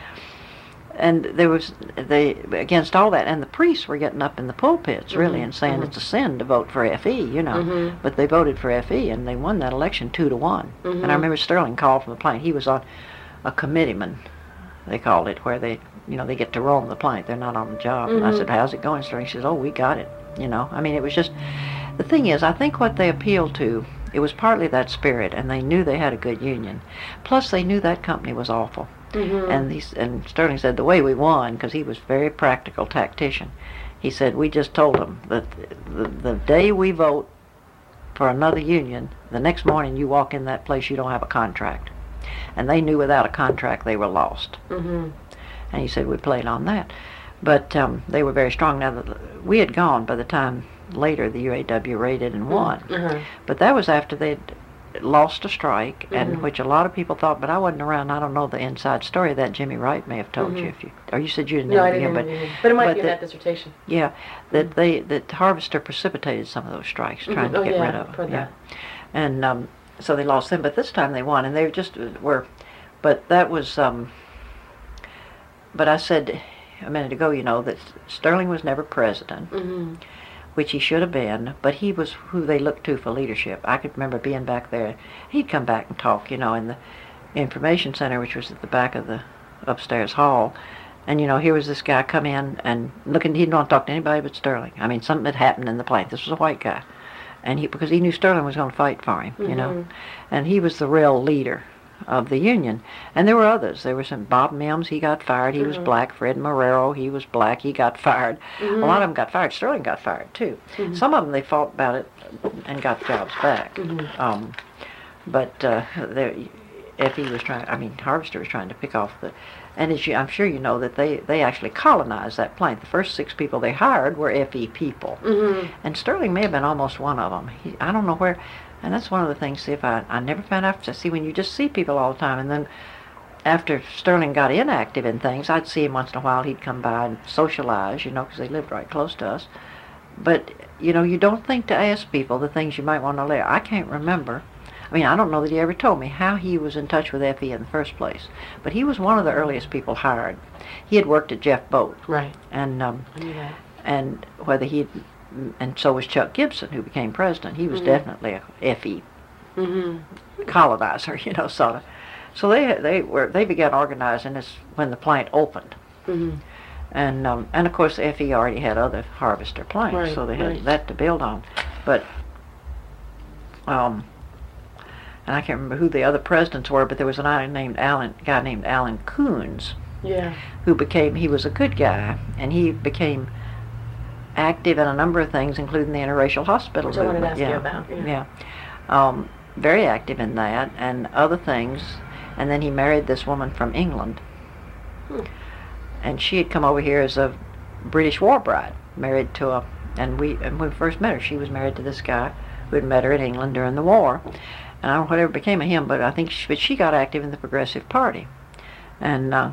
and there was, they, against all that, and the priests were getting up in the pulpits, really, Mhm, and saying mhm. it's a sin to vote for F E, you know. Mhm. But they voted for F E, and they won that election two to one. Mhm. And I remember Sterling called from the plant. He was on a committeeman, they called it, where they, you know, they get to roam the plant. They're not on the job. And I Mhm. said, how's it going, Sterling? He says, oh, we got it. You know, I mean, it was just, the thing is, I think what they appealed to, it was partly that spirit, and they knew they had a good union. Plus, they knew that company was awful. Mm-hmm. And these, and Sterling said the way we won, because he was a very practical tactician, he said, we just told them that the, the day we vote for another union, the next morning you walk in that place, you don't have a contract. And they knew without a contract they were lost. Mm-hmm. And he said we played on that. But um, they were very strong. Now, the, we had gone by the time later the U A W raided and won. Uh-huh. But that was after they'd lost a strike, Mm-hmm. and which a lot of people thought, but I wasn't around. I don't know the inside story of that. Jimmy Wright may have told Mm-hmm. you if you, or you said you didn't No, I interview didn't him, but interview him. But it might but be in that- that dissertation. yeah, that they that Harvester precipitated some of those strikes, trying Mhm. to Oh, get yeah, rid of for them. Yeah, that. and um, so they lost them, but this time they won, and they just were. But that was. Um, but I said a minute ago, you know, that Sterling was never president, Mm-hmm. which he should have been, but he was who they looked to for leadership. I could remember being back there. He'd come back and talk, you know, in the information center, which was at the back of the upstairs hall. And, you know, here was this guy come in and looking, he didn't want to talk to anybody but Sterling. I mean, something had happened in the plane. This was a white guy. And he, because he knew Sterling was going to fight for him, you know. Mhm. And he was the real leader of the Union. And there were others. There were some, Bob Mims, he got fired. He was Mhm. black. Fred Marrero, he was black. He got fired. Mhm. A lot of them got fired. Sterling got fired, too. Mhm. Some of them, they fought about it and got jobs back. Mhm. Um, but uh, there, Effie was trying, I mean, Harvester was trying to pick off the, and as you, I'm sure you know that they, they actually colonized that plant. The first six people they hired were F E people. Mm-hmm. And Sterling may have been almost one of them. He, I don't know where, and that's one of the things, see, if I, I never found out, see, when you just see people all the time, and then after Sterling got inactive in things, I'd see him once in a while. He'd come by and socialize, you know, because they lived right close to us. But, you know, you don't think to ask people the things you might want to learn. I can't remember. I mean, I don't know that he ever told me how he was in touch with F E in the first place. But he was one of the earliest people hired. He had worked at Jeff Boat. Right. And, um, I knew that. and whether he, and so was Chuck Gibson, who became president. He was Mhm. definitely a F E Mm-hmm. colonizer, you know, sort of. So they they were they began organizing this when the plant opened, Mm-hmm. and um, and of course F E already had other harvester plants, Right, so they had right. that to build on. But um, and I can't remember who the other presidents were, but there was a guy named Alan, guy named Alan Coons, Yeah. who became, he was a good guy, and he became active in a number of things, including the interracial hospital Which I wanted to movement. ask you yeah. about, yeah. Yeah. Um, very active in that and other things. And then he married this woman from England. Hmm. And she had come over here as a British war bride, married to a, and we, and when we first met her, she was married to this guy who had met her in England during the war. And I don't know whatever became of him, but I think she, but she got active in the Progressive Party. And uh,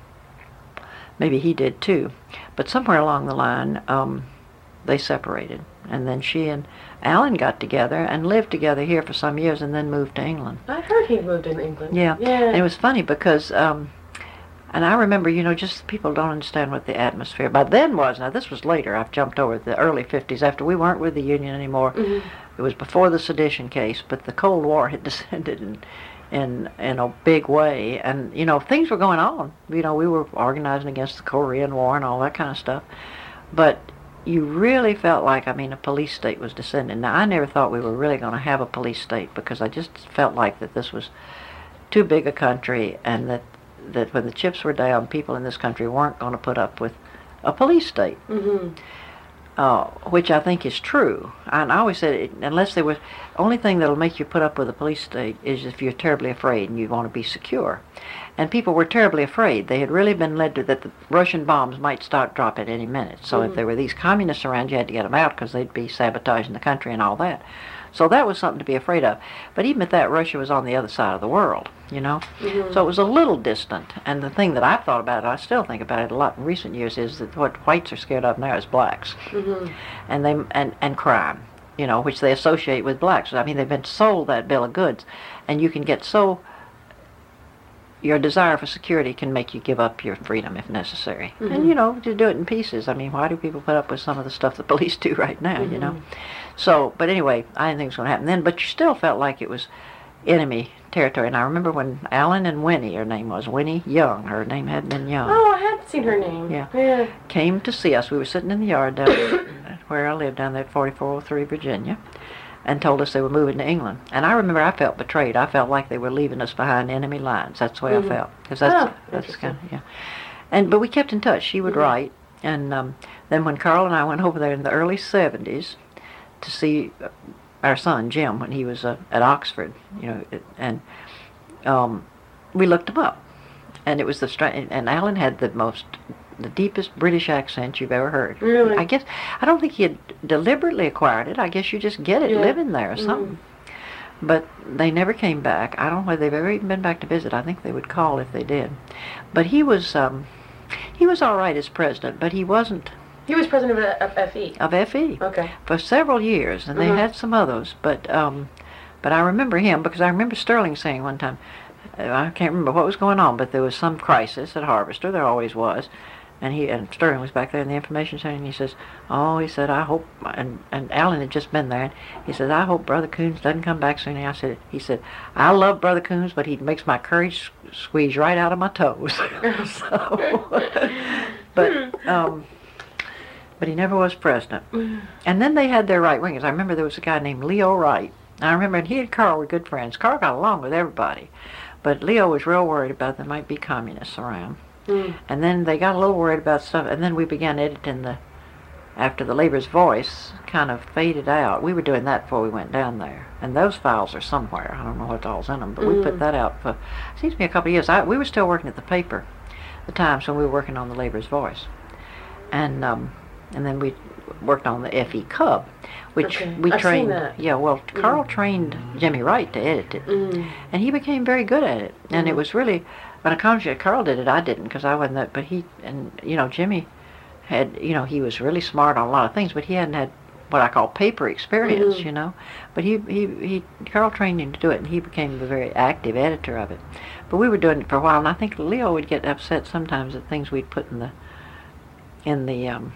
maybe he did too. But somewhere along the line, um, they separated. And then she and Alan got together and lived together here for some years and then moved to England. I heard he moved in England. Yeah. Yeah. And it was funny because, um, and I remember, you know, just people don't understand what the atmosphere by then was. Now, this was later. I've jumped over the early fifties after we weren't with the Union anymore. Mhm. It was before the sedition case, but the Cold War had descended in, in, in a big way. And, you know, things were going on. You know, we were organizing against the Korean War and all that kind of stuff. But you really felt like, I mean, a police state was descending. Now, I never thought we were really going to have a police state because I just felt like that this was too big a country and that, that when the chips were down, people in this country weren't going to put up with a police state. Mm-hmm. Uh, which I think is true. And I always said, it, unless there was, only thing that'll make you put up with a police state is if you're terribly afraid and you want to be secure. And people were terribly afraid. They had really been led to that the Russian bombs might start dropping any minute. So Mhm. if there were these communists around, you had to get them out because they'd be sabotaging the country and all that. So that was something to be afraid of. But even at that, Russia was on the other side of the world, you know? Mhm. So it was a little distant. And the thing that I've thought about, I still think about it a lot in recent years, is that what whites are scared of now is blacks. Mm-hmm. And they and, and crime, you know, which they associate with blacks. I mean, they've been sold that bill of goods. And you can get so, your desire for security can make you give up your freedom if necessary. Mhm. And, you know, to do it in pieces. I mean, why do people put up with some of the stuff the police do right now, you know? Mhm. So, but anyway, I didn't think it was going to happen then, but you still felt like it was enemy territory. And I remember when Alan and Winnie, her name was Winnie Young, her name had been Young, Oh, I had seen her name. Yeah. Yeah. came to see us. We were sitting in the yard down where I lived down there at forty-four oh three Virginia, and told us they were moving to England. And I remember I felt betrayed. I felt like they were leaving us behind enemy lines. That's the way Mhm. I felt. Because that's, Oh, that's interesting. kind of, yeah. And, but we kept in touch. She would Mhm. write. And um, then when Carl and I went over there in the early seventies to see our son, Jim, when he was uh, at Oxford, you know, it, and um, we looked him up. And it was the, stra- and Alan had the most, the deepest British accent you've ever heard. Really? I guess, I don't think he had deliberately acquired it. I guess you just get it Yeah. living there or Mhm. something. but they never came back. I don't know whether they've ever even been back to visit. I think they would call if they did. But he was um, he was all right as president, but he wasn't. He was president of, of F E. Of F E. Okay. For several years, and they Mhm. had some others, but um, but I remember him because I remember Sterling saying one time, uh, I can't remember what was going on, but there was some crisis at Harvester. There always was. And he and Sterling was back there in the information center, and he says, "Oh," he said, "I hope." And and Alan had just been there, and he said, "I hope Brother Coons doesn't come back soon." And I said, "He said, I love Brother Coons, but he makes my courage squeeze right out of my toes." so, but um, but he never was president. And then they had their right wingers. I remember there was a guy named Leo Wright. I remember, and he and Carl were good friends. Carl got along with everybody, but Leo was real worried about there might be communists around. Mm. And then they got a little worried about stuff, and then we began editing the, after the Labor's Voice kind of faded out. We were doing that before we went down there. And those files are somewhere. I don't know what all's in them, but mm. we put that out for, seems to be a couple of years. I, we were still working at the paper, the Times, when we were working on the Labor's Voice. And um, and then we worked on the F E Cub, which okay. we I've trained. Seen that. Yeah, well, Mm. Carl trained Jimmy Wright to edit it. Mm. And he became very good at it. And Mm. it was really, when I contrary, Carl did it, I didn't, because I wasn't that, but he, and, you know, Jimmy had, you know, he was really smart on a lot of things, but he hadn't had what I call paper experience, Mhm. you know. But he, he, he, Carl trained him to do it, and he became a very active editor of it. But we were doing it for a while, and I think Leo would get upset sometimes at things we'd put in the, in the, um,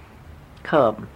Cub.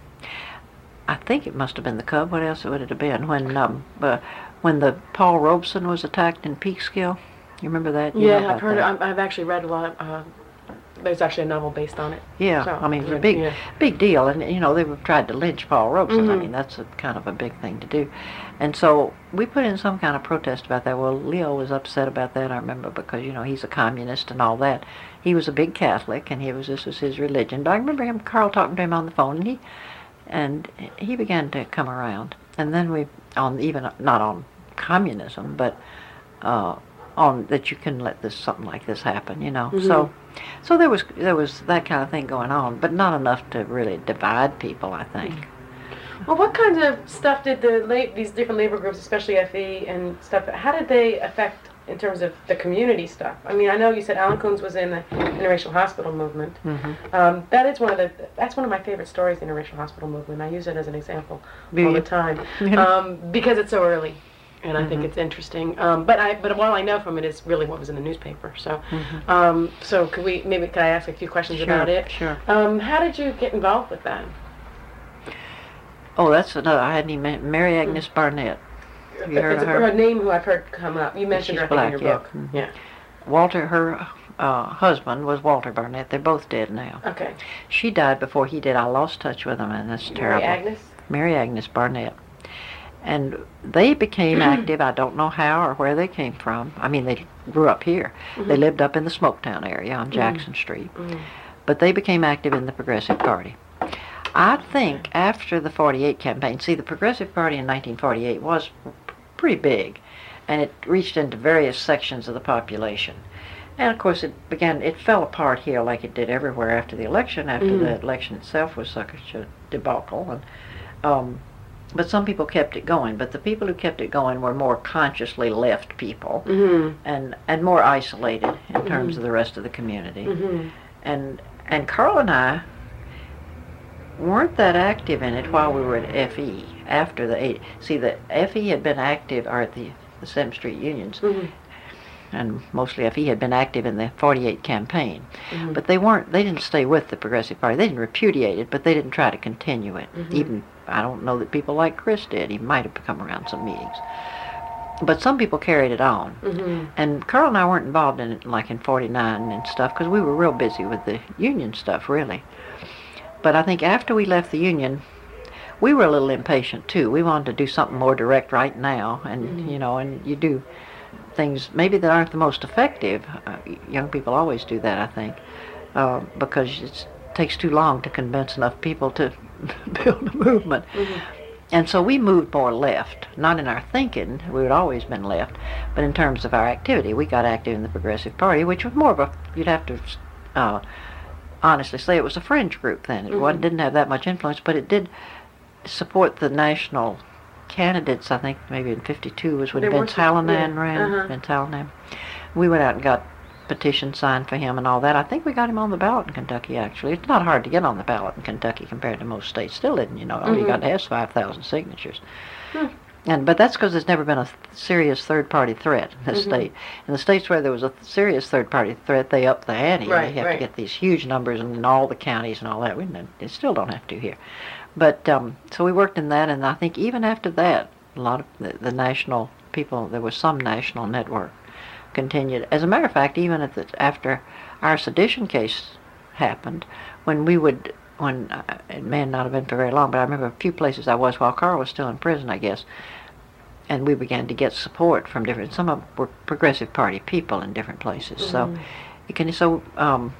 I think it must have been the Cub. What else would it have been? When, um, uh, when the Paul Robeson was attacked in Peekskill. You remember that? You know Yeah, about I've heard. that. I've, I've actually read a lot. Uh, there's actually a novel based on it. Yeah, So, I mean, it's a yeah, big, yeah. big deal, and you know they've tried to lynch Paul Robeson. I Mhm. mean, that's a kind of a big thing to do, and so we put in some kind of protest about that. Well, Leo was upset about that. I remember because you know he's a communist and all that. He was a big Catholic, and he was this was his religion. But I remember him, Carl, talking to him on the phone, and he, and he began to come around. And then we on even not on communism, but uh, on that you can let this something like this happen, you know. Mhm. So. So there was there was that kind of thing going on, but not enough to really divide people, I think. Well, what kinds of stuff did the la- these different labor groups, especially F E and stuff, how did they affect in terms of the community stuff? I mean, I know you said Alan Coons was in the interracial hospital movement. Mm-hmm. Um, that is one of the that's one of my favorite stories, the interracial hospital movement. I use it as an example Do all you? the time um, because it's so early. And I think Mhm. it's interesting, um, but I but all I know from it is really what was in the newspaper. So, Mhm. um, so could we maybe could I ask a few questions Sure, about it? sure. Um, how did you get involved with that? Oh, that's another. I hadn't even Mary Agnes Barnett. Have you heard It's of a, her? a name who I've heard come up. You mentioned She's her I think, in black, your yeah. book. Mhm. Yeah. Walter, her uh, husband was Walter Barnett. They're both dead now. Okay. She died before he did. I lost touch with him, and that's terrible. Mary Agnes. Mary Agnes Barnett. And they became active. I don't know how or where they came from. I mean, they grew up here. They Mhm. lived up in the Smoketown area on Jackson Street. Mm. But they became active in the Progressive Party. I think after the forty-eight campaign, see, the Progressive Party in nineteen forty-eight was pretty big, and it reached into various sections of the population. And of course, it began, it fell apart here like it did everywhere after the election, after Mhm. the election itself was such a debacle. And, um, but some people kept it going, but the people who kept it going were more consciously left people Mhm. and, and more isolated in terms Mhm. of the rest of the community. Mhm. And and Carl and I weren't that active in it while we were at F E after the eight. See, the F E had been active, or at the, the Seventh Street Unions, Mhm. and mostly F E had been active in the forty-eight campaign. Mhm. But they weren't, they didn't stay with the Progressive Party. They didn't repudiate it, but they didn't try to continue it. Mhm. Even, I don't know that people like Chris did. He might have come around some meetings. But some people carried it on. Mhm. And Carl and I weren't involved in it like in forty-nine and stuff because we were real busy with the union stuff, really. But I think after we left the union, we were a little impatient too. We wanted to do something more direct right now, and Mhm. you know, and you do things maybe that aren't the most effective. Uh, young people always do that, I think, uh, because it's, it takes too long to convince enough people to build a movement. Mhm. And so we moved more left, not in our thinking, we had always been left, but in terms of our activity. We got active in the Progressive Party, which was more of a, you'd have to uh, honestly say it was a fringe group then. It Mhm. wasn't, didn't have that much influence, but it did support the national candidates, I think maybe in fifty-two was when There Vince were some- Hallinan yeah, ran. uh-huh. Vince Hallinan. We went out and got petition signed for him and all that. I think we got him on the ballot in Kentucky, actually. It's not hard to get on the ballot in Kentucky compared to most states. Still isn't, you know. All you Mhm. got to have is five thousand signatures. Hmm. And But that's because there's never been a th- serious third-party threat in this Mhm. state. In the states where there was a th- serious third-party threat, they upped the ante. Right, They have right. to get these huge numbers in all the counties and all that. We n- they still don't have to here. But, um, so we worked in that, and I think even after that, a lot of the, the national people, there was some national network continued. As a matter of fact, even at the, after our sedition case happened, when we would, when uh, it may not have been for very long, but I remember a few places I was while Carl was still in prison, I guess, and we began to get support from different, some of them were Progressive Party people in different places. Mm-hmm. So, you can, so, um,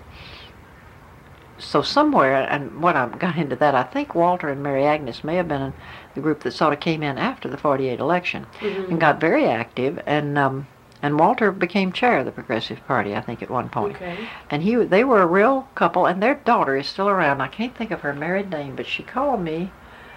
so somewhere, and when I got into that, I think Walter and Mary Agnes may have been in the group that sort of came in after the forty-eight election Mhm. and got very active, and um, and Walter became chair of the Progressive Party, I think, at one point. Okay. And he, they were a real couple, and their daughter is still around. I can't think of her married name, but she called me,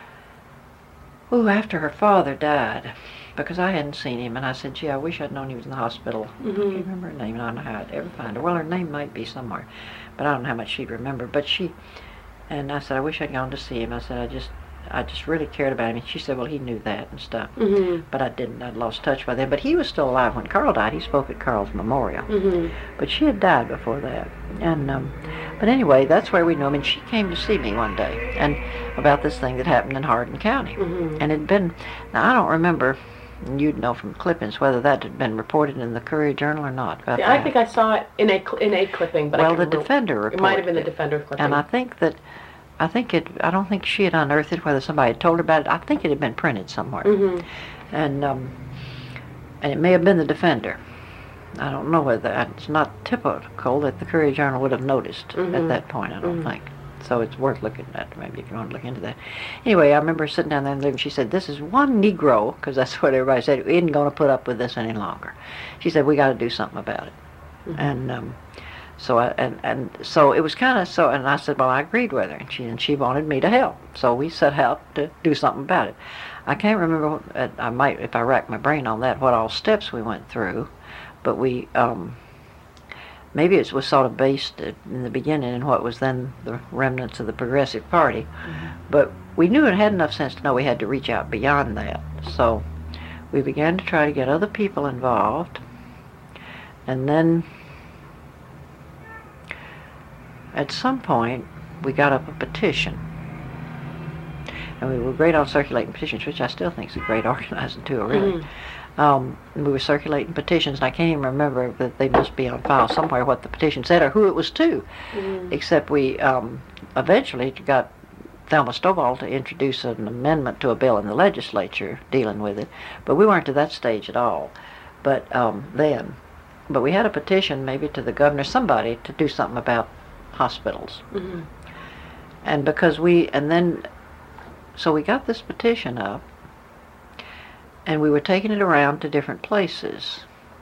ooh, after her father died, because I hadn't seen him, and I said, gee, I wish I'd known he was in the hospital. I Mhm. can't remember her name, and I don't know how I'd ever find her. Well, her name might be somewhere, but I don't know how much she'd remember. But she, and I said, I wish I'd gone to see him. I said, I just, I just really cared about him. And she said, well, he knew that and stuff. Mhm. But I didn't. I'd lost touch by then. But he was still alive when Carl died. He spoke at Carl's memorial. Mhm. But she had died before that. And um, but anyway, that's where we knew him. And she came to see me one day and about this thing that happened in Hardin County. Mhm. And it'd been, now I don't remember, and you'd know from clippings whether that had been reported in the Courier Journal or not. About Yeah, I that. think I saw it in a cl- in a clipping, but I well, can't the remember. Defender reported It might have been the it. Defender clipping. And I think that, I think it, I don't think she had unearthed it, whether somebody had told her about it. I think it had been printed somewhere. Mhm. And, um, and it may have been the Defender. I don't know whether, it's not typical that the Courier Journal would have noticed Mhm. at that point, I don't Mhm. think. So it's worth looking at, maybe, if you want to look into that. Anyway, I remember sitting down there and she said, this is one Negro, because that's what everybody said, we isn't going to put up with this any longer. She said, we got to do something about it. Mhm. And um, so I, and, and so it was kind of so, and I said, well, I agreed with her, and she, and she wanted me to help. So we set out to do something about it. I can't remember, what, uh, I might, if I rack my brain on that, what all steps we went through, but we, um, maybe it was sort of based in the beginning in what was then the remnants of the Progressive Party. Mm-hmm. But we knew it had enough sense to know we had to reach out beyond that. So we began to try to get other people involved. And then at some point we got up a petition. And we were great on circulating petitions, which I still think is a great organizing tool, really. Mhm. Um, we were circulating petitions, and I can't even remember that they must be on file somewhere what the petition said or who it was to, Mhm. except we um, eventually got Thelma Stovall to introduce an amendment to a bill in the legislature dealing with it, but we weren't to that stage at all. But um, then, but we had a petition maybe to the governor, somebody, to do something about hospitals, Mhm. and because we, and then, so we got this petition up. And we were taking it around to different places.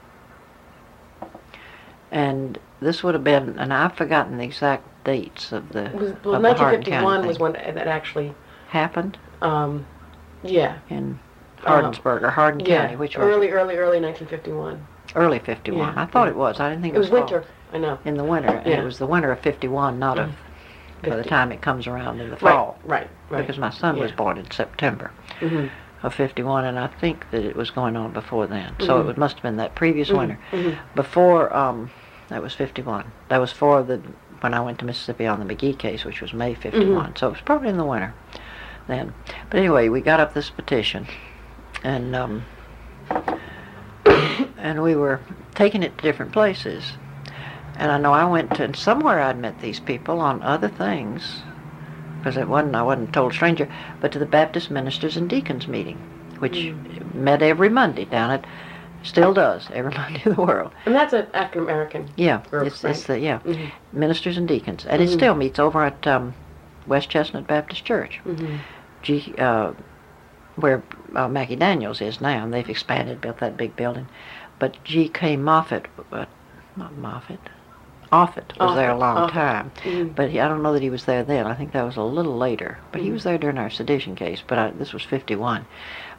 And this would have been, and I've forgotten the exact dates of the, It was, of well, the Hardin nineteen fifty-one County was thing. when that actually, Happened um, yeah, in Hardensburg, or Hardin yeah, County, which was early, early, early nineteen fifty-one. early fifty-one. Yeah. I thought it was. I didn't think It was fall. winter, I know. In the winter. And Yeah. it was the winter of fifty-one, not of by the fifty. time it comes around in the Right, fall. right, right. Because my son was Yeah. born in September Mhm. of fifty-one, and I think that it was going on before then. So Mhm. it would- must have been that previous Mhm. winter. Mhm. Before, um, that was fifty-one. That was for the, when I went to Mississippi on the McGee case, which was May fifty-one. So it was probably in the winter then. But anyway, we got up this petition, and, um, and we were taking it to different places. And I know I went to, and somewhere I'd met these people on other things, because it wasn't, I wasn't a total stranger, but to the Baptist Ministers and Deacons meeting, which Mm. met every Monday down at, still does, every Monday of the world. And that's an African American. Yeah, Group, it's, it's the, right? yeah, Mhm. Ministers and Deacons. And it Mhm. still meets over at um, West Chestnut Baptist Church, Mhm. G, uh, where uh, Mackie Daniels is now, and they've expanded, built that big building. But G K Moffitt, uh, not Moffitt, Offutt was there a Offutt, long Offutt. time. Mhm. But he, I don't know that he was there then. I think that was a little later. But he Mhm. was there during our sedition case, but I, this was fifty-one.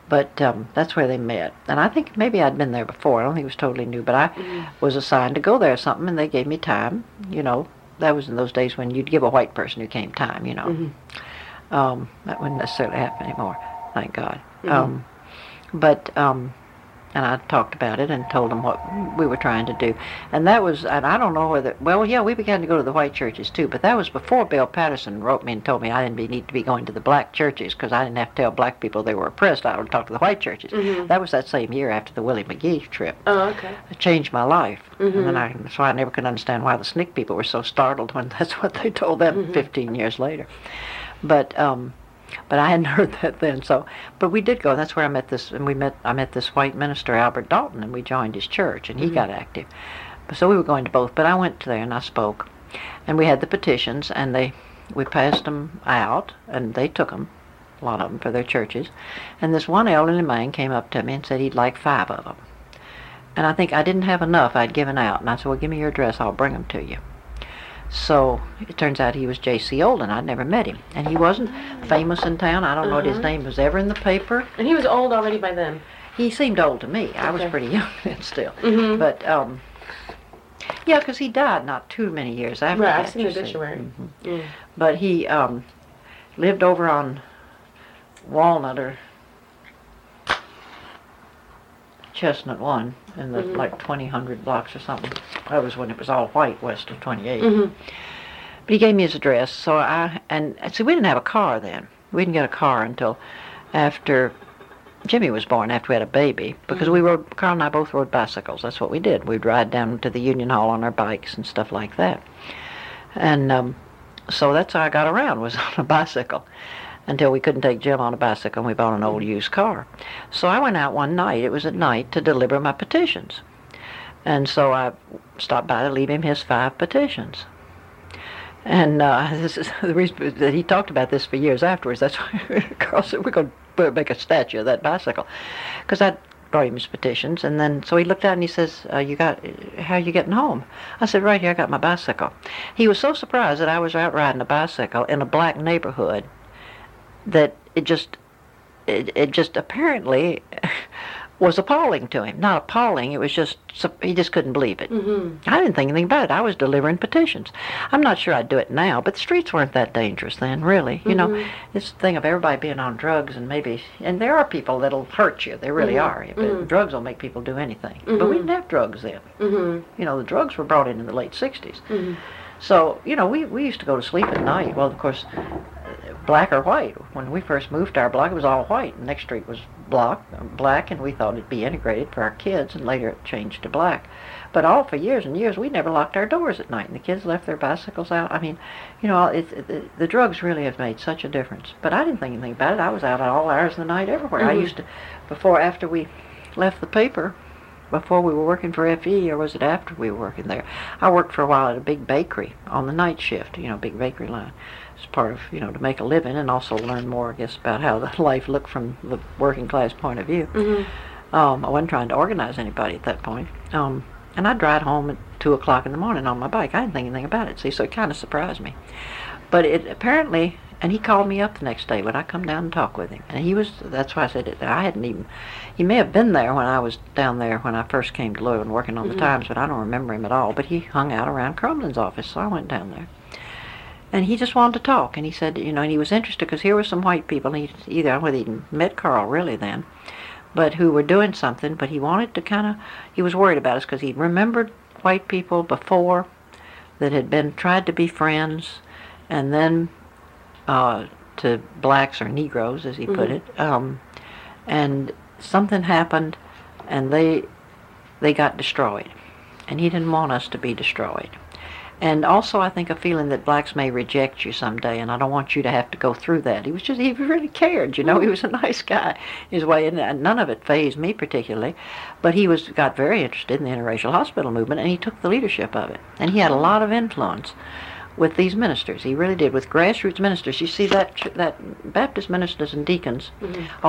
But um, that's where they met. And I think maybe I'd been there before. I don't think it was totally new, but I mm-hmm. was assigned to go there or something, and they gave me time. You know, that was in those days when you'd give a white person who came time, you know. Mm-hmm. Um, that wouldn't necessarily happen anymore, thank God. Mm-hmm. Um, but... Um, And I talked about it and told them what we were trying to do. And that was, and I don't know whether, well, yeah, we began to go to the white churches too, but that was before Bill Patterson wrote me and told me I didn't be, need to be going to the black churches because I didn't have to tell black people they were oppressed. I would talk to the white churches. Mm-hmm. That was that same year after the Willie McGee trip. Oh, okay. It changed my life. Mm-hmm. And then I, so I never could understand why the S N C C people were so startled when that's what they told them mm-hmm. fifteen years later. But, um... But I hadn't heard that then, so, but we did go. That's where I met this, and we met, I met this white minister, Albert Dalton, and we joined his church, and he mm-hmm. got active. So we were going to both, but I went there and I spoke. And we had the petitions, and they, we passed them out, and they took them, a lot of them, for their churches. And this one elderly man came up to me and said he'd like five of them. And I think I didn't have enough I'd given out, and I said, well, give me your address, I'll bring them to you. So it turns out he was J C Olden. I'd never met him. And he wasn't famous in town. I don't uh-huh. know if his name was ever in the paper. And he was old already by then? He seemed old to me. Okay. I was pretty young then still. Mm-hmm. But, um, yeah, because he died not too many years after right, that. Right, I've seen the obituary. Mm-hmm. Mm. But he um, lived over on Walnut or Chestnut one in the mm-hmm. like twenty hundred blocks or something. That was when it was all white west of twenty-eight. Mm-hmm. But he gave me his address, so I and see we didn't have a car then. We didn't get a car until after Jimmy was born, after we had a baby, because mm-hmm. we rode. Carl and I both rode bicycles. That's what we did. We'd ride down to the Union Hall on our bikes and stuff like that. And um, so that's how I got around, was on a bicycle. Until we couldn't take Jim on a bicycle, and we bought an old used car. So I went out one night, it was at night, to deliver my petitions. And so I stopped by to leave him his five petitions. And uh, this is the reason that he talked about this for years afterwards. That's why Carl said, we're going to make a statue of that bicycle. Because I brought him his petitions, and then so he looked out and he says, uh, "You got? How are you getting home?" I said, "Right here, I got my bicycle." He was so surprised that I was out riding a bicycle in a black neighborhood that it just, it, it just apparently was appalling to him. Not appalling, it was just, he just couldn't believe it. Mm-hmm. I didn't think anything about it. I was delivering petitions. I'm not sure I'd do it now, but the streets weren't that dangerous then, really. Mm-hmm. You know, this thing of everybody being on drugs and maybe, and there are people that'll hurt you. They really mm-hmm. are. But mm-hmm. drugs will make people do anything. Mm-hmm. But we didn't have drugs then. Mm-hmm. You know, the drugs were brought in in the late sixties. Mm-hmm. So, you know, we, we used to go to sleep at night. Well, of course, black or white. When we first moved to our block, it was all white. The next street was block, black, and we thought it'd be integrated for our kids, and later it changed to black. But all for years and years, we never locked our doors at night, and the kids left their bicycles out. I mean, you know, it, it, the, the drugs really have made such a difference. But I didn't think anything about it. I was out at all hours of the night everywhere. Mm-hmm. I used to, before, after we left the paper, before we were working for F E, or was it after we were working there, I worked for a while at a big bakery on the night shift, you know, big bakery line. It's part of, you know, to make a living and also learn more, I guess, about how the life looked from the working class point of view. Mm-hmm. Um, I wasn't trying to organize anybody at that point. Um, and I'd ride home at two o'clock in the morning on my bike. I didn't think anything about it, see, so it kind of surprised me. But it apparently, and he called me up the next day when I come down and talk with him. And he was, that's why I said it, I hadn't even, he may have been there when I was down there when I first came to Louisville and working on mm-hmm. the Times, but I don't remember him at all. But he hung out around Crumlin's office, so I went down there. And he just wanted to talk, and he said, you know, and he was interested because here were some white people, and he, either whether he'd met Carl really then, but who were doing something, but he wanted to kind of, he was worried about us because he remembered white people before that had been, tried to be friends, and then uh, to blacks or Negroes, as he mm-hmm. put it, um, and something happened, and they, they got destroyed, and he didn't want us to be destroyed. And also, I think, a feeling that blacks may reject you someday, and I don't want you to have to go through that. He was just, he really cared, you know. He was a nice guy, his way, and none of it fazed me particularly. But he was got very interested in the interracial hospital movement, and he took the leadership of it. And he had a lot of influence with these ministers. He really did, with grassroots ministers. You see, that that Baptist ministers and deacons mm-hmm.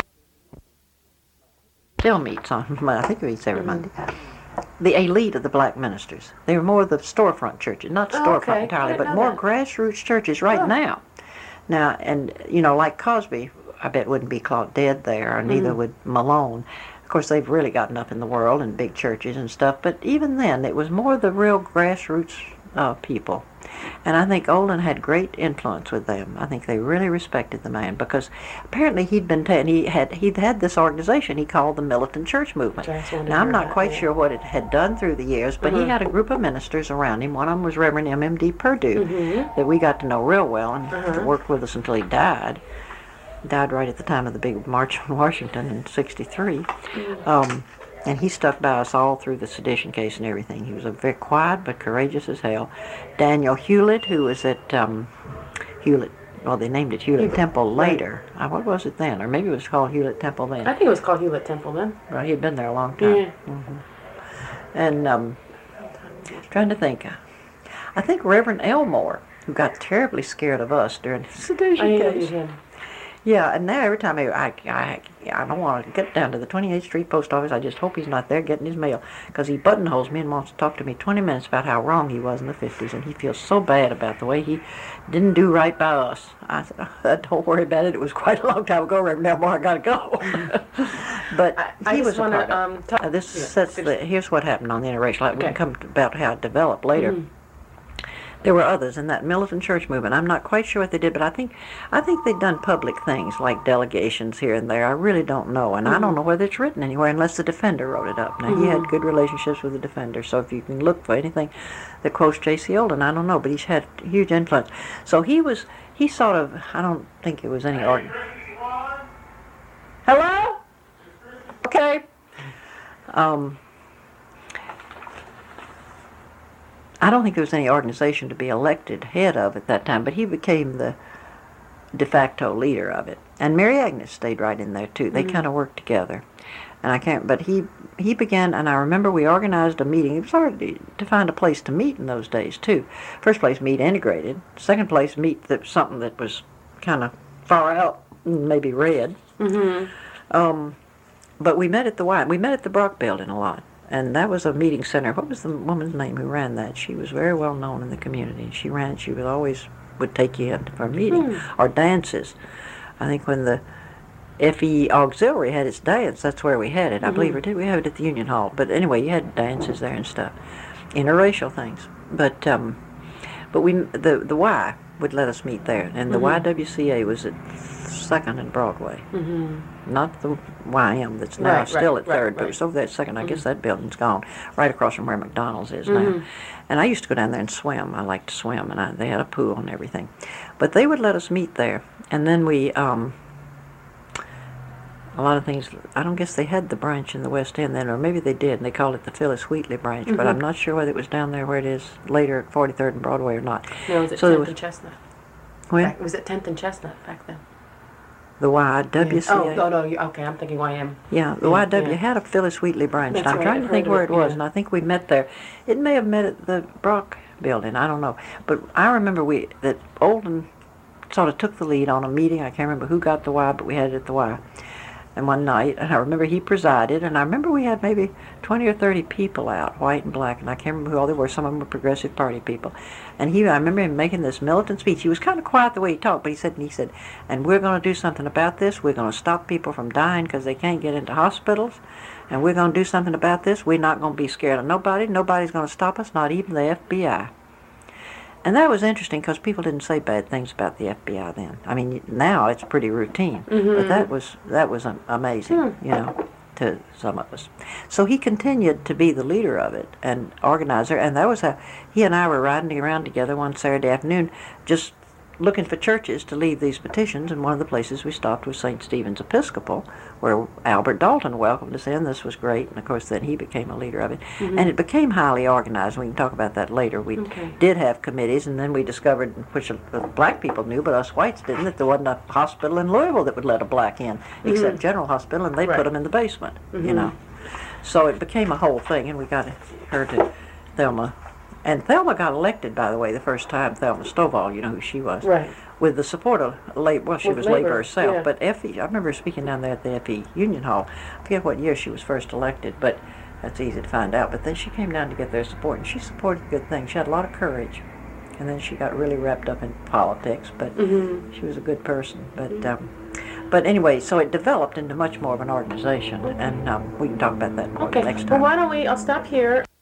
still meets on, I think he meets every mm-hmm. Monday. The elite of the black ministers. They were more of the storefront churches, not storefront oh, okay. entirely, but more that. grassroots churches right oh. now. Now, and, you know, like Cosby, I bet wouldn't be Claudette there, or neither Mm-hmm. would Malone. Of course, they've really gotten up in the world in big churches and stuff, but even then, it was more the real grassroots uh, people. And I think Olin had great influence with them. I think they really respected the man because apparently he'd been ta- he had he'd had this organization he called the Militant Church Movement. Now I'm not quite sure what it had done through the years, but Mm-hmm. he had a group of ministers around him. One of them was Reverend M M D Purdue, Mm-hmm. that we got to know real well and Uh-huh. worked with us until he died. Died right at the time of the big march on Washington in sixty-three. Mm-hmm. Um, and he stuck by us all through the sedition case and everything. He was a very quiet but courageous as hell. Daniel Hewlett, who was at um, Hewlett, well, they named it Hewlett, Hewlett, Temple right. later. Uh, what was it then? Or maybe it was called Hewlett Temple then. I think it was called Hewlett Temple then. Right, he'd been there a long time. Yeah. hmm And um, trying to think. I think Reverend Elmore, who got terribly scared of us during the sedition I know case. you did. Yeah, and now every time I, I, I, I don't want to get down to the twenty-eighth Street Post Office, I just hope he's not there getting his mail, because he buttonholes me and wants to talk to me twenty minutes about how wrong he was in the fifties, and he feels so bad about the way he didn't do right by us. I said, oh, don't worry about it. It was quite a long time ago, Reverend Elmore. I got to go. But I, I he just was a want part to of it. um, talk. Uh, this yeah, sets finish. the, here's what happened on the interracial. We Okay. can come to about how it developed later. Mhm. There were others in that militant church movement. I'm not quite sure what they did, but I think I think they'd done public things like delegations here and there. I really don't know, and I don't know whether it's written anywhere unless the Defender wrote it up. Now he had good relationships with the Defender, so if you can look for anything that quotes J C Olin, I don't know, but he's had huge influence. So he was he sort of I don't think it was any organ. Hello? Okay. Um. I don't think there was any organization to be elected head of at that time, but he became the de facto leader of it. And Mary Agnes stayed right in there too. They Mhm. kind of worked together. And I can't, but he he began, and I remember we organized a meeting. It was hard to, to find a place to meet in those days too. First place, meet integrated. Second place, meet that something that was kind of far out, maybe red. Mm-hmm. Um, but we met at the Y. We met at the Brock Building a lot. And that was a meeting center. What was the woman's name who ran that? She was very well known in the community. She ran, she would always would take you in for a meeting or dances. I think when the F E Auxiliary had its dance, that's where we had it. I Mhm. believe, or did we have it at the Union Hall? But anyway, you had dances there and stuff, interracial things. But um, but we the the Y would let us meet there, and the Mhm. Y W C A was at Second and Broadway. Mm-hmm. Not the Y M that's now Right, still right, at Third, right, but right. it's over there at Second. I guess Mhm. that building's gone, right across from where McDonald's is now. Mhm. And I used to go down there and swim. I liked to swim, and I, they had a pool and everything. But they would let us meet there, and then we, um, a lot of things, I don't guess they had the branch in the West End then, or maybe they did, and they called it the Phyllis Wheatley branch, but Mhm. I'm not sure whether it was down there where it is later at forty-third and Broadway or not. No, it was at So there tenth was- and Chestnut. When? Back, it was at tenth and Chestnut back then. The Y W C A? Oh, no, no. You, okay, I'm thinking Y M. Yeah, the Yeah, Y W yeah. had a Phyllis Wheatley branch. That's and I'm right, trying I've to think heard where of it it, was, yeah. and I think we met there. It may have met at the Brock building, I don't know. But I remember we that Olin sort of took the lead on a meeting. I can't remember who got the Y, but we had it at the Y. And one night, and I remember he presided, and I remember we had maybe twenty or thirty people out, white and black, and I can't remember who all they were. Some of them were Progressive Party people. And he, I remember him making this militant speech. He was kind of quiet the way he talked, but he said, and he said, and we're going to do something about this. We're going to stop people from dying because they can't get into hospitals, and we're going to do something about this. We're not going to be scared of nobody. Nobody's going to stop us, not even the F B I. And that was interesting because people didn't say bad things about the F B I then. I mean, now it's pretty routine, Mhm. but that was that was um, amazing, Hmm. you know, to some of us. So he continued to be the leader of it and organizer, and that was how he and I were riding around together one Saturday afternoon, just looking for churches to leave these petitions, and one of the places we stopped was Saint Stephen's Episcopal, where Albert Dalton welcomed us in. This was great, and of course then he became a leader of it. Mhm. And it became highly organized. We can talk about that later. We Okay. did have committees, and then we discovered, which uh, black people knew, but us whites didn't, that there wasn't a hospital in Louisville that would let a black in, except Mhm. General Hospital, and they Right. put them in the basement, you Mhm. know. So it became a whole thing, and we got her to Thelma. And Thelma got elected, by the way, the first time, Thelma Stovall, you know who she was, Right. with the support of labor. Well, she With was labor Labor, herself, yeah. but F E, I remember speaking down there at the F E Union Hall. I forget what year she was first elected, but that's easy to find out. But then she came down to get their support, and she supported good things. She had a lot of courage. And then she got really wrapped up in politics, but Mm-hmm. she was a good person. But um, but anyway, so it developed into much more of an organization, and um, we can talk about that more Okay. next Well, time. why don't we? I'll stop here.